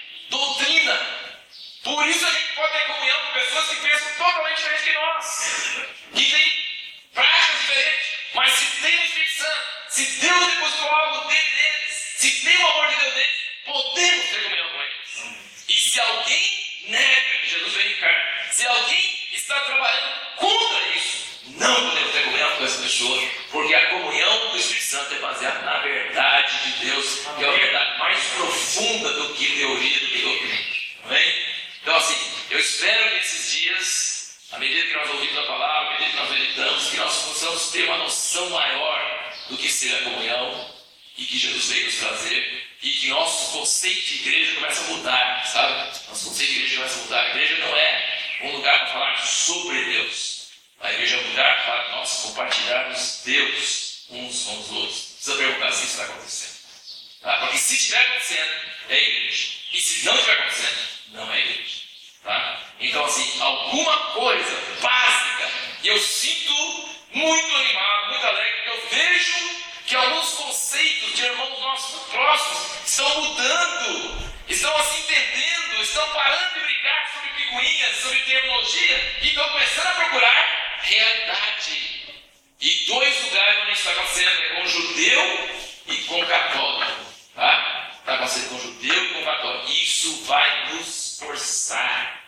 Speaker 1: doutrina. Por isso a gente pode ter comunhão com pessoas que pensam totalmente diferente de nós, que têm práticas diferentes, mas se tem o Espírito Santo, se Deus depositou algo dele neles, se tem o amor de Deus neles, podemos ter comunhão com eles. E se alguém nega que Jesus veio em carne, se alguém está trabalhando contra isso, não podemos ter comunhão com essa pessoa, porque a comunhão do Espírito Santo é baseada na verdade de Deus, que é a verdade mais profunda do que teoria, do que doutrina. Amém? Então, assim, eu espero que esses dias, à medida que nós ouvimos a palavra, à medida que nós meditamos, que nós possamos ter uma noção maior do que seja a comunhão e que Jesus veio nos trazer, e que nosso conceito de igreja comece a mudar, sabe? Nosso conceito de igreja começa a mudar. A igreja não é um lugar para falar sobre Deus. A igreja é um lugar para nós compartilharmos Deus uns com os outros. Precisa perguntar se isso está acontecendo. Tá? Porque se estiver acontecendo, é igreja. E se não estiver acontecendo, não é igreja. Tá? Então, assim, alguma coisa básica, e eu sinto muito animado, muito alegre, porque eu vejo que alguns conceitos de irmãos nossos próximos estão mudando, estão assim entendendo, estão parando de brigar sobre picuinhas, sobre terminologia, e estão começando a procurar realidade. E dois lugares onde isso está acontecendo é com judeu e com católico. Tá? Está acontecendo com judeu e com católico. Isso vai nos forçar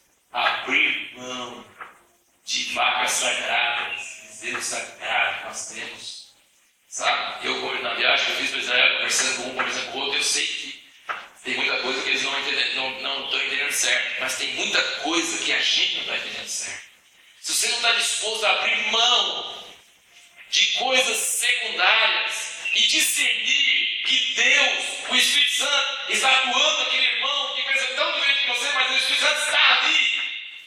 Speaker 1: a abrir mão de vacas sagradas, bezerros sagrados que nós temos. Sabe? Eu, na viagem que eu fiz para Israel, conversando com um, conversando com o outro, eu sei que tem muita coisa que eles não estão entendendo certo, mas tem muita coisa que a gente não está entendendo certo. Se você não está disposto a abrir mão de coisas secundárias e discernir que Deus, o Espírito Santo, está atuando naquele irmão que pensa tão diferente de você, mas o Espírito Santo está ali.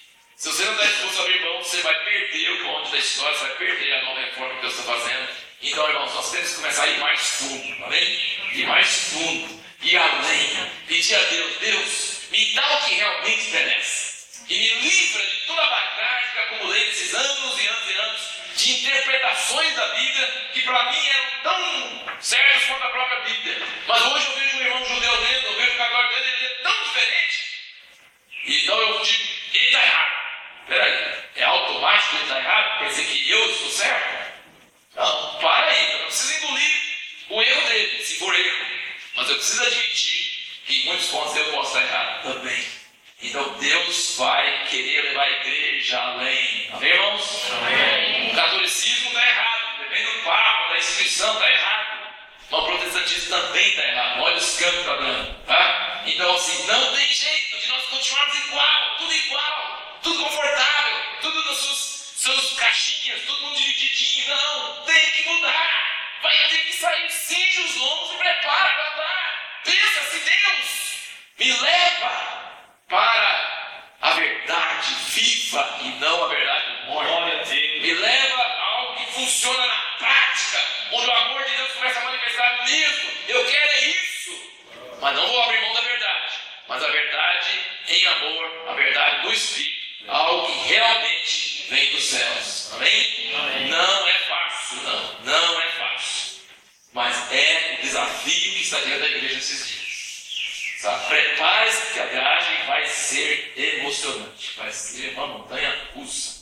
Speaker 1: Se você não está disposto a abrir mão, você vai perder o bonde da história, você vai perder a nova reforma que Deus está fazendo. Então, irmãos, nós temos que começar a ir mais fundo, amém? Ir mais fundo, ir além, pedir a Deus, Deus, me dá o que realmente interessa. E me livra de toda a bagagem que acumulei nesses anos e anos e anos de interpretações da Bíblia que para mim eram tão certas quanto a própria Bíblia. Mas hoje eu vejo um irmão judeu lendo, eu vejo um católico lendo, ele é tão diferente. Então eu digo, ele está errado. Peraí, é automático ele está errado? Quer dizer que eu estou certo? Não, para aí, eu não preciso engolir o erro dele, se for erro. Mas eu preciso admitir que em muitos pontos eu posso estar errado também. Então Deus vai querer levar a igreja além. Amém, irmãos? Amém. O catolicismo está errado, depende do Papa, da instituição, está errado. Mas o protestantismo também está errado. Olha os campos que está dando, tá? Tá? Então, assim, não tem jeito de nós continuarmos igual, tudo confortável, tudo nas suas caixinhas, todo mundo divididinho. Não, tem que mudar. Vai ter que sair, cinge os lombos e prepara para andar. Pensa se Deus me leva para a verdade viva e não a verdade morta. Me leva a algo que funciona na prática, onde o amor de Deus começa a manifestar mesmo. Eu quero é isso, mas não vou abrir mão da verdade. Mas a verdade em amor, a verdade do Espírito, algo que realmente vem dos céus. Amém? Amém. Não é fácil, não é fácil. Mas é o desafio que está diante da igreja nesses dias. Sabe? Prepare-se que a viagem vai ser emocionante. Vai ser uma montanha russa.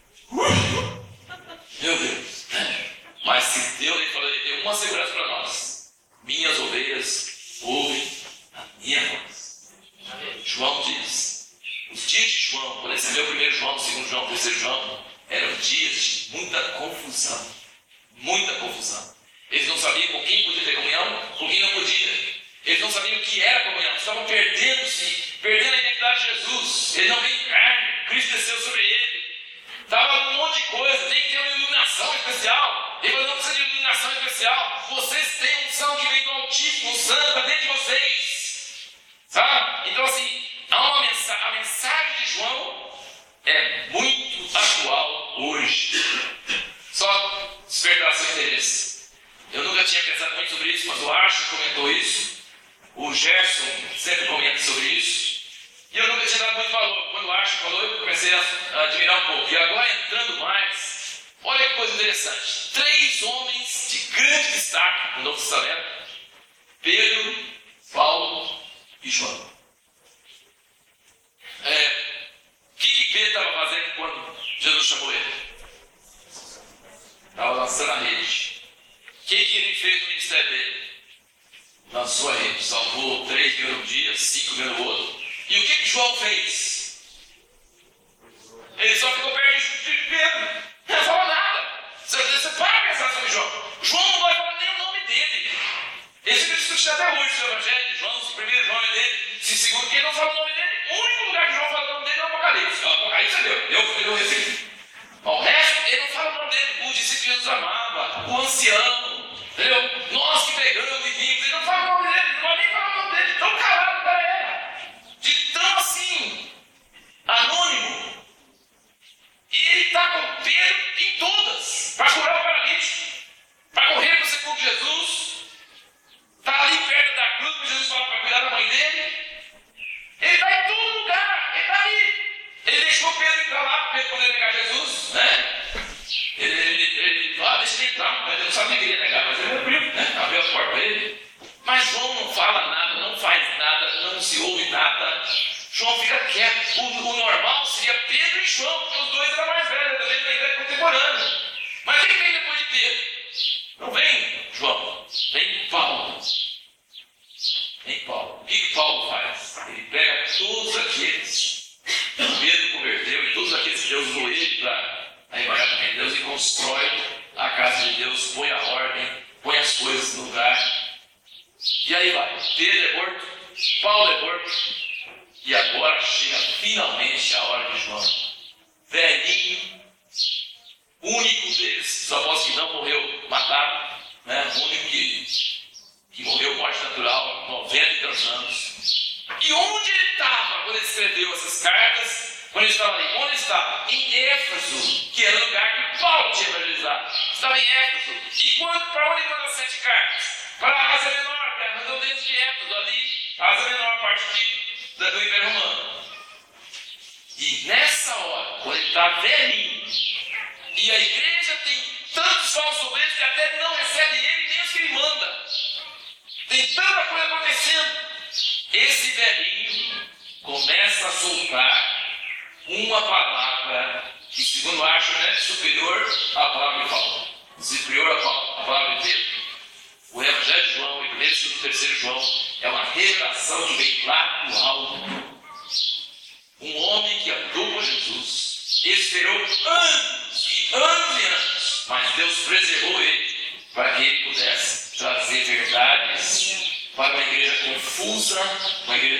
Speaker 1: Meu Deus. Mas se Deus, ele falou, ele deu uma segurança para nós. Minhas ovelhas ouvem a minha voz. João diz, os dias de João, quando ele recebeu o primeiro João, o segundo João, o terceiro João, eram dias de muita confusão. Muita confusão. Eles não sabiam com quem podia ter comunhão, com quem não podia. Eles não sabiam o que era comunhão. Estavam perdendo a identidade de Jesus. Ele não veio em carne, Cristo desceu sobre ele. Estava um monte de coisa, tem que ter uma iluminação especial. Ele falou, não precisa de iluminação especial. Vocês têm um unção que vem do Altíssimo, o Santo está dentro de vocês. Sabe? Então assim, a mensagem de João é muito atual hoje. Só despertar seu interesse. Eu nunca tinha pensado muito sobre isso, mas o Archo comentou isso. O Gerson sempre comenta sobre isso. E eu nunca tinha dado muito valor. Quando o Archo falou, eu comecei a admirar um pouco. E agora entrando mais, olha que coisa interessante. 3 homens de grande destaque no Novo Testamento: Pedro, Paulo e João. O que Pedro estava fazendo quando Jesus chamou ele? Estava lançando a rede. O que ele fez no ministério dele? Lançou a rede. Salvou 3 mil no dia, 5 mil no outro. E o que João fez? Ele só ficou perto de Pedro. Não falou nada. Você para pensar sobre João. João não vai falar nem o nome dele. Eles ficam discutindo até hoje o Evangelho de João, o primeiro nome dele, se segundo, que ele não fala o nome dele. O único lugar que João fala o nome dele é o Apocalipse. O Apocalipse é Deus. Eu recebi. O resto, ele não fala o nome dele. O discípulo que Jesus amava, o ancião, entendeu? Nós que pegamos e vimos. Ele não fala o nome dele, não vai nem falar o nome dele. Tão calado o cara era. De tão assim, anônimo. E ele está com Pedro em todas, para curar o paralítico, para correr para o sepulcro de Jesus, está ali perto da cruz, que Jesus fala para cuidar da mãe dele. Ele está em todo lugar, ele está ali. Ele deixou Pedro entrar lá para Pedro poder negar Jesus, né? Ele falou, deixa ele entrar, mas ele não sabia que ele ia negar, mas ele abriu, né? Abriu a porta para ele. Mas João não fala nada, não faz nada, não se ouve nada. João fica quieto. O normal seria Pedro e João, porque os dois eram mais velhos, também da igreja contemporânea. Mas quem vem depois de Pedro? Não vem João, vem Paulo. Vem Paulo. O que Paulo faz? Ele pega todos aqueles que Pedro converteu e todos aqueles que Deus usou ele para arrebatar o reino de Deus e constrói a casa de Deus, põe a ordem, põe as coisas no lugar. E aí vai, Pedro é morto, Paulo é morto, e agora chega finalmente a hora de João. Velhinho, único deles, os apóstolos que não morreu matado, né? O único que morreu morte natural, 90 e tantos anos. E onde ele estava quando ele escreveu essas cartas? Quando ele estava ali, onde ele estava? Em Éfeso, que era o lugar que Paulo tinha evangelizado. Estava em Éfeso. E para onde mandou as 7 cartas? Para a Ásia Menor, que era a redondeza de Éfeso, ali, a Ásia Menor, parte do Império Romano. E nessa hora, quando ele está velhinho, e a igreja tem tantos falsos obreiros que até não recebe ele, nem os que ele manda. Tem tanta coisa acontecendo. Esse velhinho começa a soltar uma palavra que, segundo acho, é superior à palavra de Paulo, superior à palavra de Pedro. O Evangelho de João, e primeiro, segundo, terceiro João, é uma revelação que vem lá do alto. Um homem que andou com Jesus, esperou anos e anos, mas Deus preservou ele para que ele pudesse trazer verdades para uma igreja confusa, uma igreja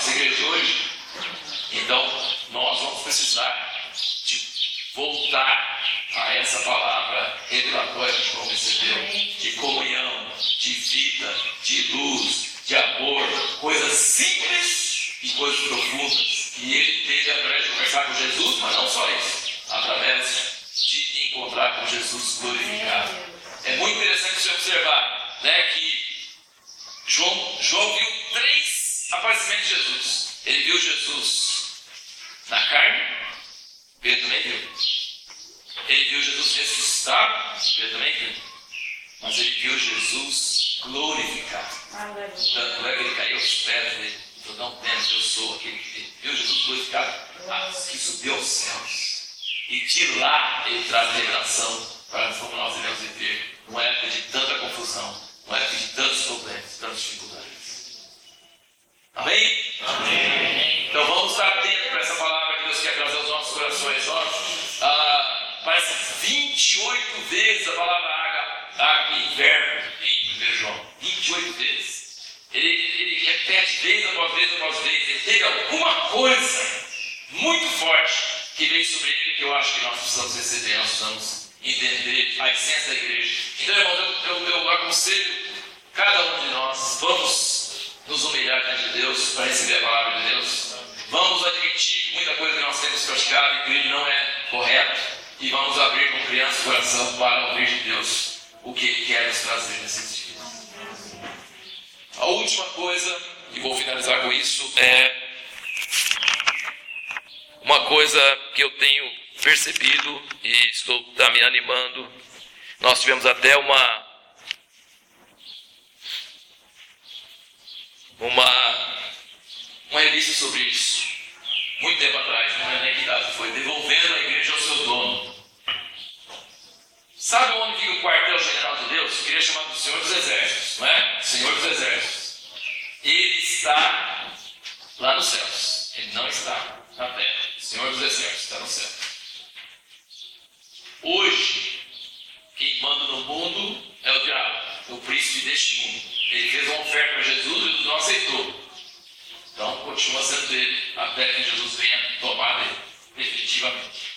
Speaker 1: nossa igreja hoje. Então, nós vamos precisar de voltar a essa palavra revelatória que vamos receber, de comunhão, de vida, de luz, de amor, coisas simples e coisas profundas. E ele teve através de conversar com Jesus, mas não só isso, através de encontrar com Jesus glorificado. É muito interessante você observar, né, que João viu 3 aparecimentos de Jesus. Ele viu Jesus na carne, Pedro também viu. Ele viu Jesus ressuscitado, Pedro também viu. Mas ele viu Jesus glorificado. Tanto é que ele caiu aos pés dele. Falou, não temas, eu sou aquele que viu Jesus glorificado, que subiu aos céus. E de lá ele traz a revelação para como nós devemos viver numa época de tanta confusão, numa época de tantos problemas, tantas dificuldades. Amém? Amém. Então vamos estar atentos para essa palavra que Deus quer trazer aos nossos corações. Parece 28 vezes a palavra água e inverno em 1 João. 28 vezes. Ele repete vez após vez após vez. Ele teve alguma coisa muito forte que veio sobre ele, que eu acho que nós precisamos receber, nós precisamos entender a essência da igreja. Então, irmãos, eu aconselho cada um de nós, vamos nos humilhar diante de Deus para receber a palavra de Deus. Vamos admitir que muita coisa que nós temos praticado e que não é correto, e vamos abrir com criança o coração para ouvir de Deus o que Ele quer nos trazer nesse sentido. A última coisa, e vou finalizar com isso, é uma coisa que eu tenho percebido e está me animando. Nós tivemos até uma revista sobre isso, muito tempo atrás, não é nem que data foi, devolvendo a igreja ao seu dono. Sabe onde fica o quartel-general de Deus? Eu queria chamar do Senhor dos Exércitos, não é? Senhor dos Exércitos. Ele está lá nos céus, ele não está na terra. O Senhor dos Exércitos está no céu. Hoje, quem manda no mundo é o diabo, o príncipe deste mundo. Ele fez uma oferta para Jesus e Jesus não aceitou. Então, continua sendo ele até que Jesus venha tomar ele, definitivamente.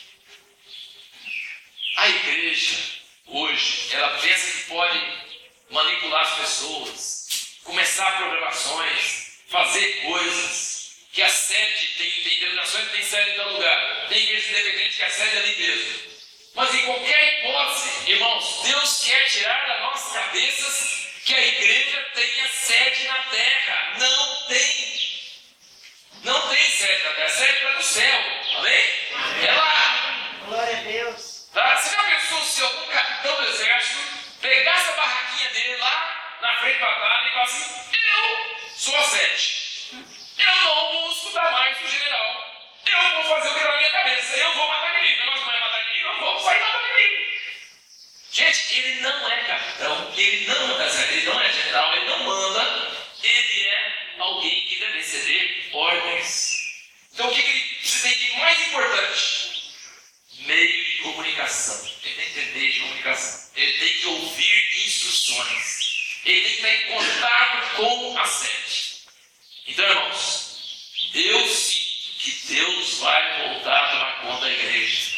Speaker 1: A igreja, hoje, ela pensa que pode manipular as pessoas, começar programações, fazer coisas, que a sede, tem denominações que tem sede em tal lugar, tem igreja independente que a sede é ali mesmo. Mas em qualquer hipótese, irmãos, Deus quer tirar das nossas cabeças que a igreja tenha sede na terra. Não tem. Não tem sede na terra, a sede está no céu. Amém? É lá.
Speaker 2: Glória a Deus.
Speaker 1: Tá? Você já pensou se algum capitão do exército pegasse a barraquinha dele lá na frente da batalha e falasse assim, eu sou a sede. Eu não vou escutar mais o general. Eu vou fazer o que está na minha cabeça. Eu vou matar inimigo. O negócio não é matar inimigo, eu vou sair matando inimigo. Gente, ele não é capitão, ele não é general, ele não manda. Ele é alguém que deve receber ordens. Então o que ele precisa ter de mais importante? Meio de comunicação. Ele tem que ter meio de comunicação. Ele tem que ouvir instruções. Ele tem que estar em contato com a sede. Então, irmãos, eu sinto que Deus vai voltar a tomar conta da igreja.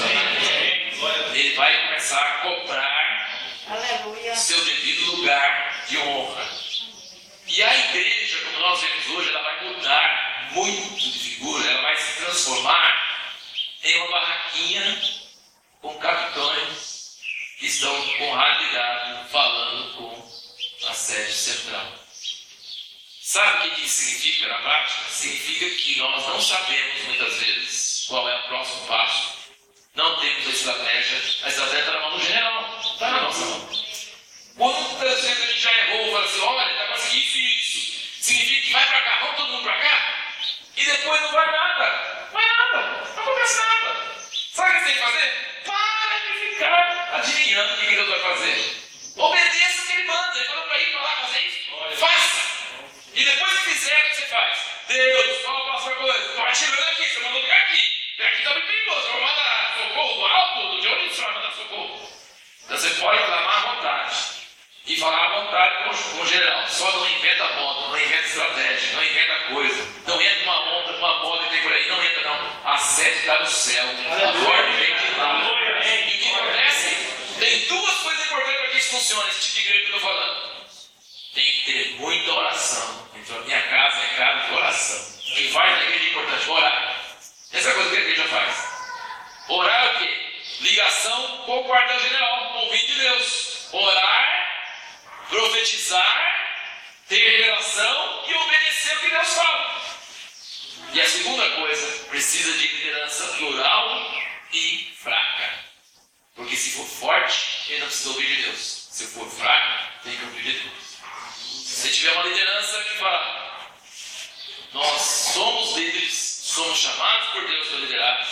Speaker 1: Ele vai começar a cobrar seu devido lugar de honra. E a igreja, como nós vemos hoje, ela vai mudar muito de figura, ela vai se transformar em uma barraquinha com capitães que estão com habilidade falando com a sede central. Sabe o que isso significa na prática? Significa que nós não sabemos muitas vezes qual é o próximo passo, não temos a estratégia está na mão do general, está na nossa mão. Quantas vezes a gente já errou, fala assim, olha, está acontecendo isso e isso, significa que vai para cá, vamos todo mundo para cá, e depois não vai nada, não acontece nada. Sabe o que você tem que fazer? Para de ficar adivinhando o que Deus vai fazer. Obedeça o que Ele manda, Ele falou para ir para lá fazer isso, faça. E depois que fizer, o que você faz? Deus, qual a próxima coisa? Estou atirando aqui, você mandou ficar aqui. Aqui está muito perigoso, eu vou mandar socorro do alto, de onde você vai mandar socorro? Então você pode clamar à vontade e falar à vontade trabalhe com o general. Só não inventa moda, não inventa estratégia, não inventa coisa. Não entra numa moda e tem por aí. Não entra, não. A sede está no céu. A ordem vem de lá. E o que acontece? Tem duas coisas importantes para que isso funcione, esse tipo de igreja que eu estou falando. Tem que ter muita oração. Então, a minha casa é casa de oração. O que faz na igreja é importante? Orar. Essa é a coisa que a igreja faz. Orar é o quê? Ligação com o quartel-general, com o convite de Deus. Orar, profetizar, ter revelação e obedecer o que Deus fala. E a segunda coisa, precisa de liderança plural e fraca. Porque se for forte, ele não precisa ouvir de Deus. Se for fraco, tem que ouvir de Deus. Se você tiver uma liderança que fala, nós somos líderes, somos chamados por Deus para liderar,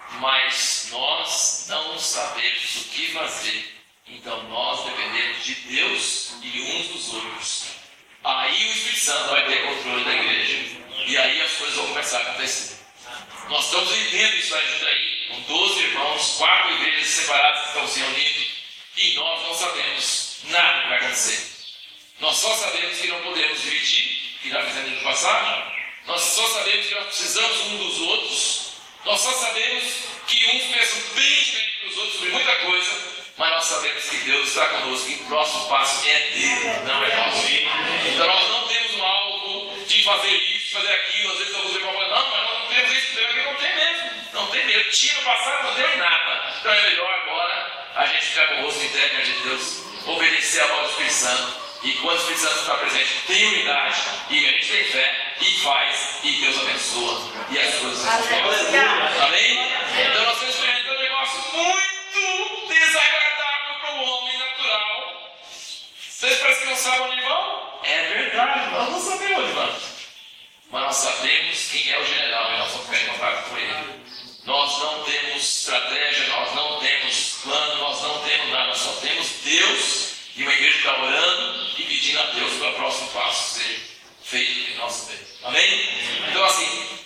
Speaker 1: mas nós não sabemos o que fazer. Então nós dependemos de Deus e uns dos outros. Aí o Espírito Santo vai ter controle da igreja. E aí as coisas vão começar a acontecer. Nós estamos vivendo isso aí, com 12 irmãos, 4 igrejas separadas que estão se reunindo, e nós não sabemos nada que vai acontecer. Nós só sabemos que não podemos dividir, que já fizemos no passado. Nós só sabemos que nós precisamos um dos outros. Nós só sabemos que uns pensam bem diferente dos outros sobre muita coisa, mas nós sabemos que Deus está conosco e o próximo passo é dele, não é nosso. Então nós não temos um alvo de fazer isso, fazer aquilo. Às vezes alguns irmãos falam, não, mas nós não temos isso, não tem mesmo. Não tem mesmo. Tinha no passado, não deu em nada. Então é melhor agora a gente ficar com o rosto interno de Deus, obedecer a voz do Espírito Santo. E quando o Espírito Santo está presente, tem unidade, e a gente tem fé, e faz, e Deus abençoa, e as coisas acontecem. Amém? Então nós estamos experimentando um negócio muito desagradável para o homem natural. Vocês parecem que não sabem onde vão? É verdade, nós não sabemos onde vamos. Mas nós sabemos quem é o general, e nós vamos ficar em contato com ele. Nós não temos estratégia, nós não temos plano, nós não temos nada, nós só temos Deus. E uma igreja está orando e pedindo a Deus para o próximo passo ser feito em nosso meio. Amém? Então assim,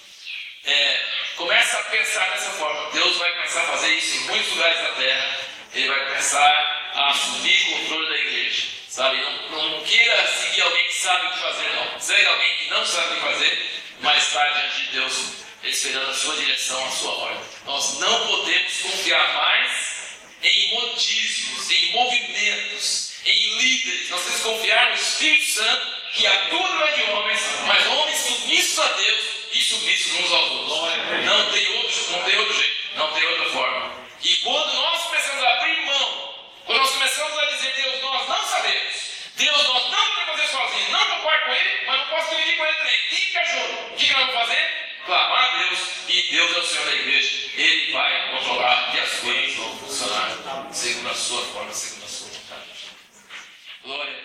Speaker 1: começa a pensar dessa forma. Deus vai começar a fazer isso em muitos lugares da terra. Ele vai começar a assumir o controle da igreja. Sabe? Não queira seguir alguém que sabe o que fazer, não. Segue alguém que não sabe o que fazer, mas está diante de Deus esperando a sua direção, a sua ordem. Nós não podemos confiar mais em modismos, em movimentos, em líderes. Nós temos que confiar no Espírito Santo, que atua no meio de homens, mas homens submissos a Deus e submissos uns aos outros. Não tem outro jeito, não tem outra forma. E quando nós começamos a abrir mão, quando nós começamos a dizer, Deus, nós não sabemos, Deus, nós não podemos fazer sozinhos, não concordo com Ele, mas não posso dividir com Ele também. Fica junto. O que nós vamos fazer? Clamar a Deus, e Deus é o Senhor da igreja. Ele vai controlar e as coisas vão funcionar segundo a sua forma, segundo a sua vontade. Glória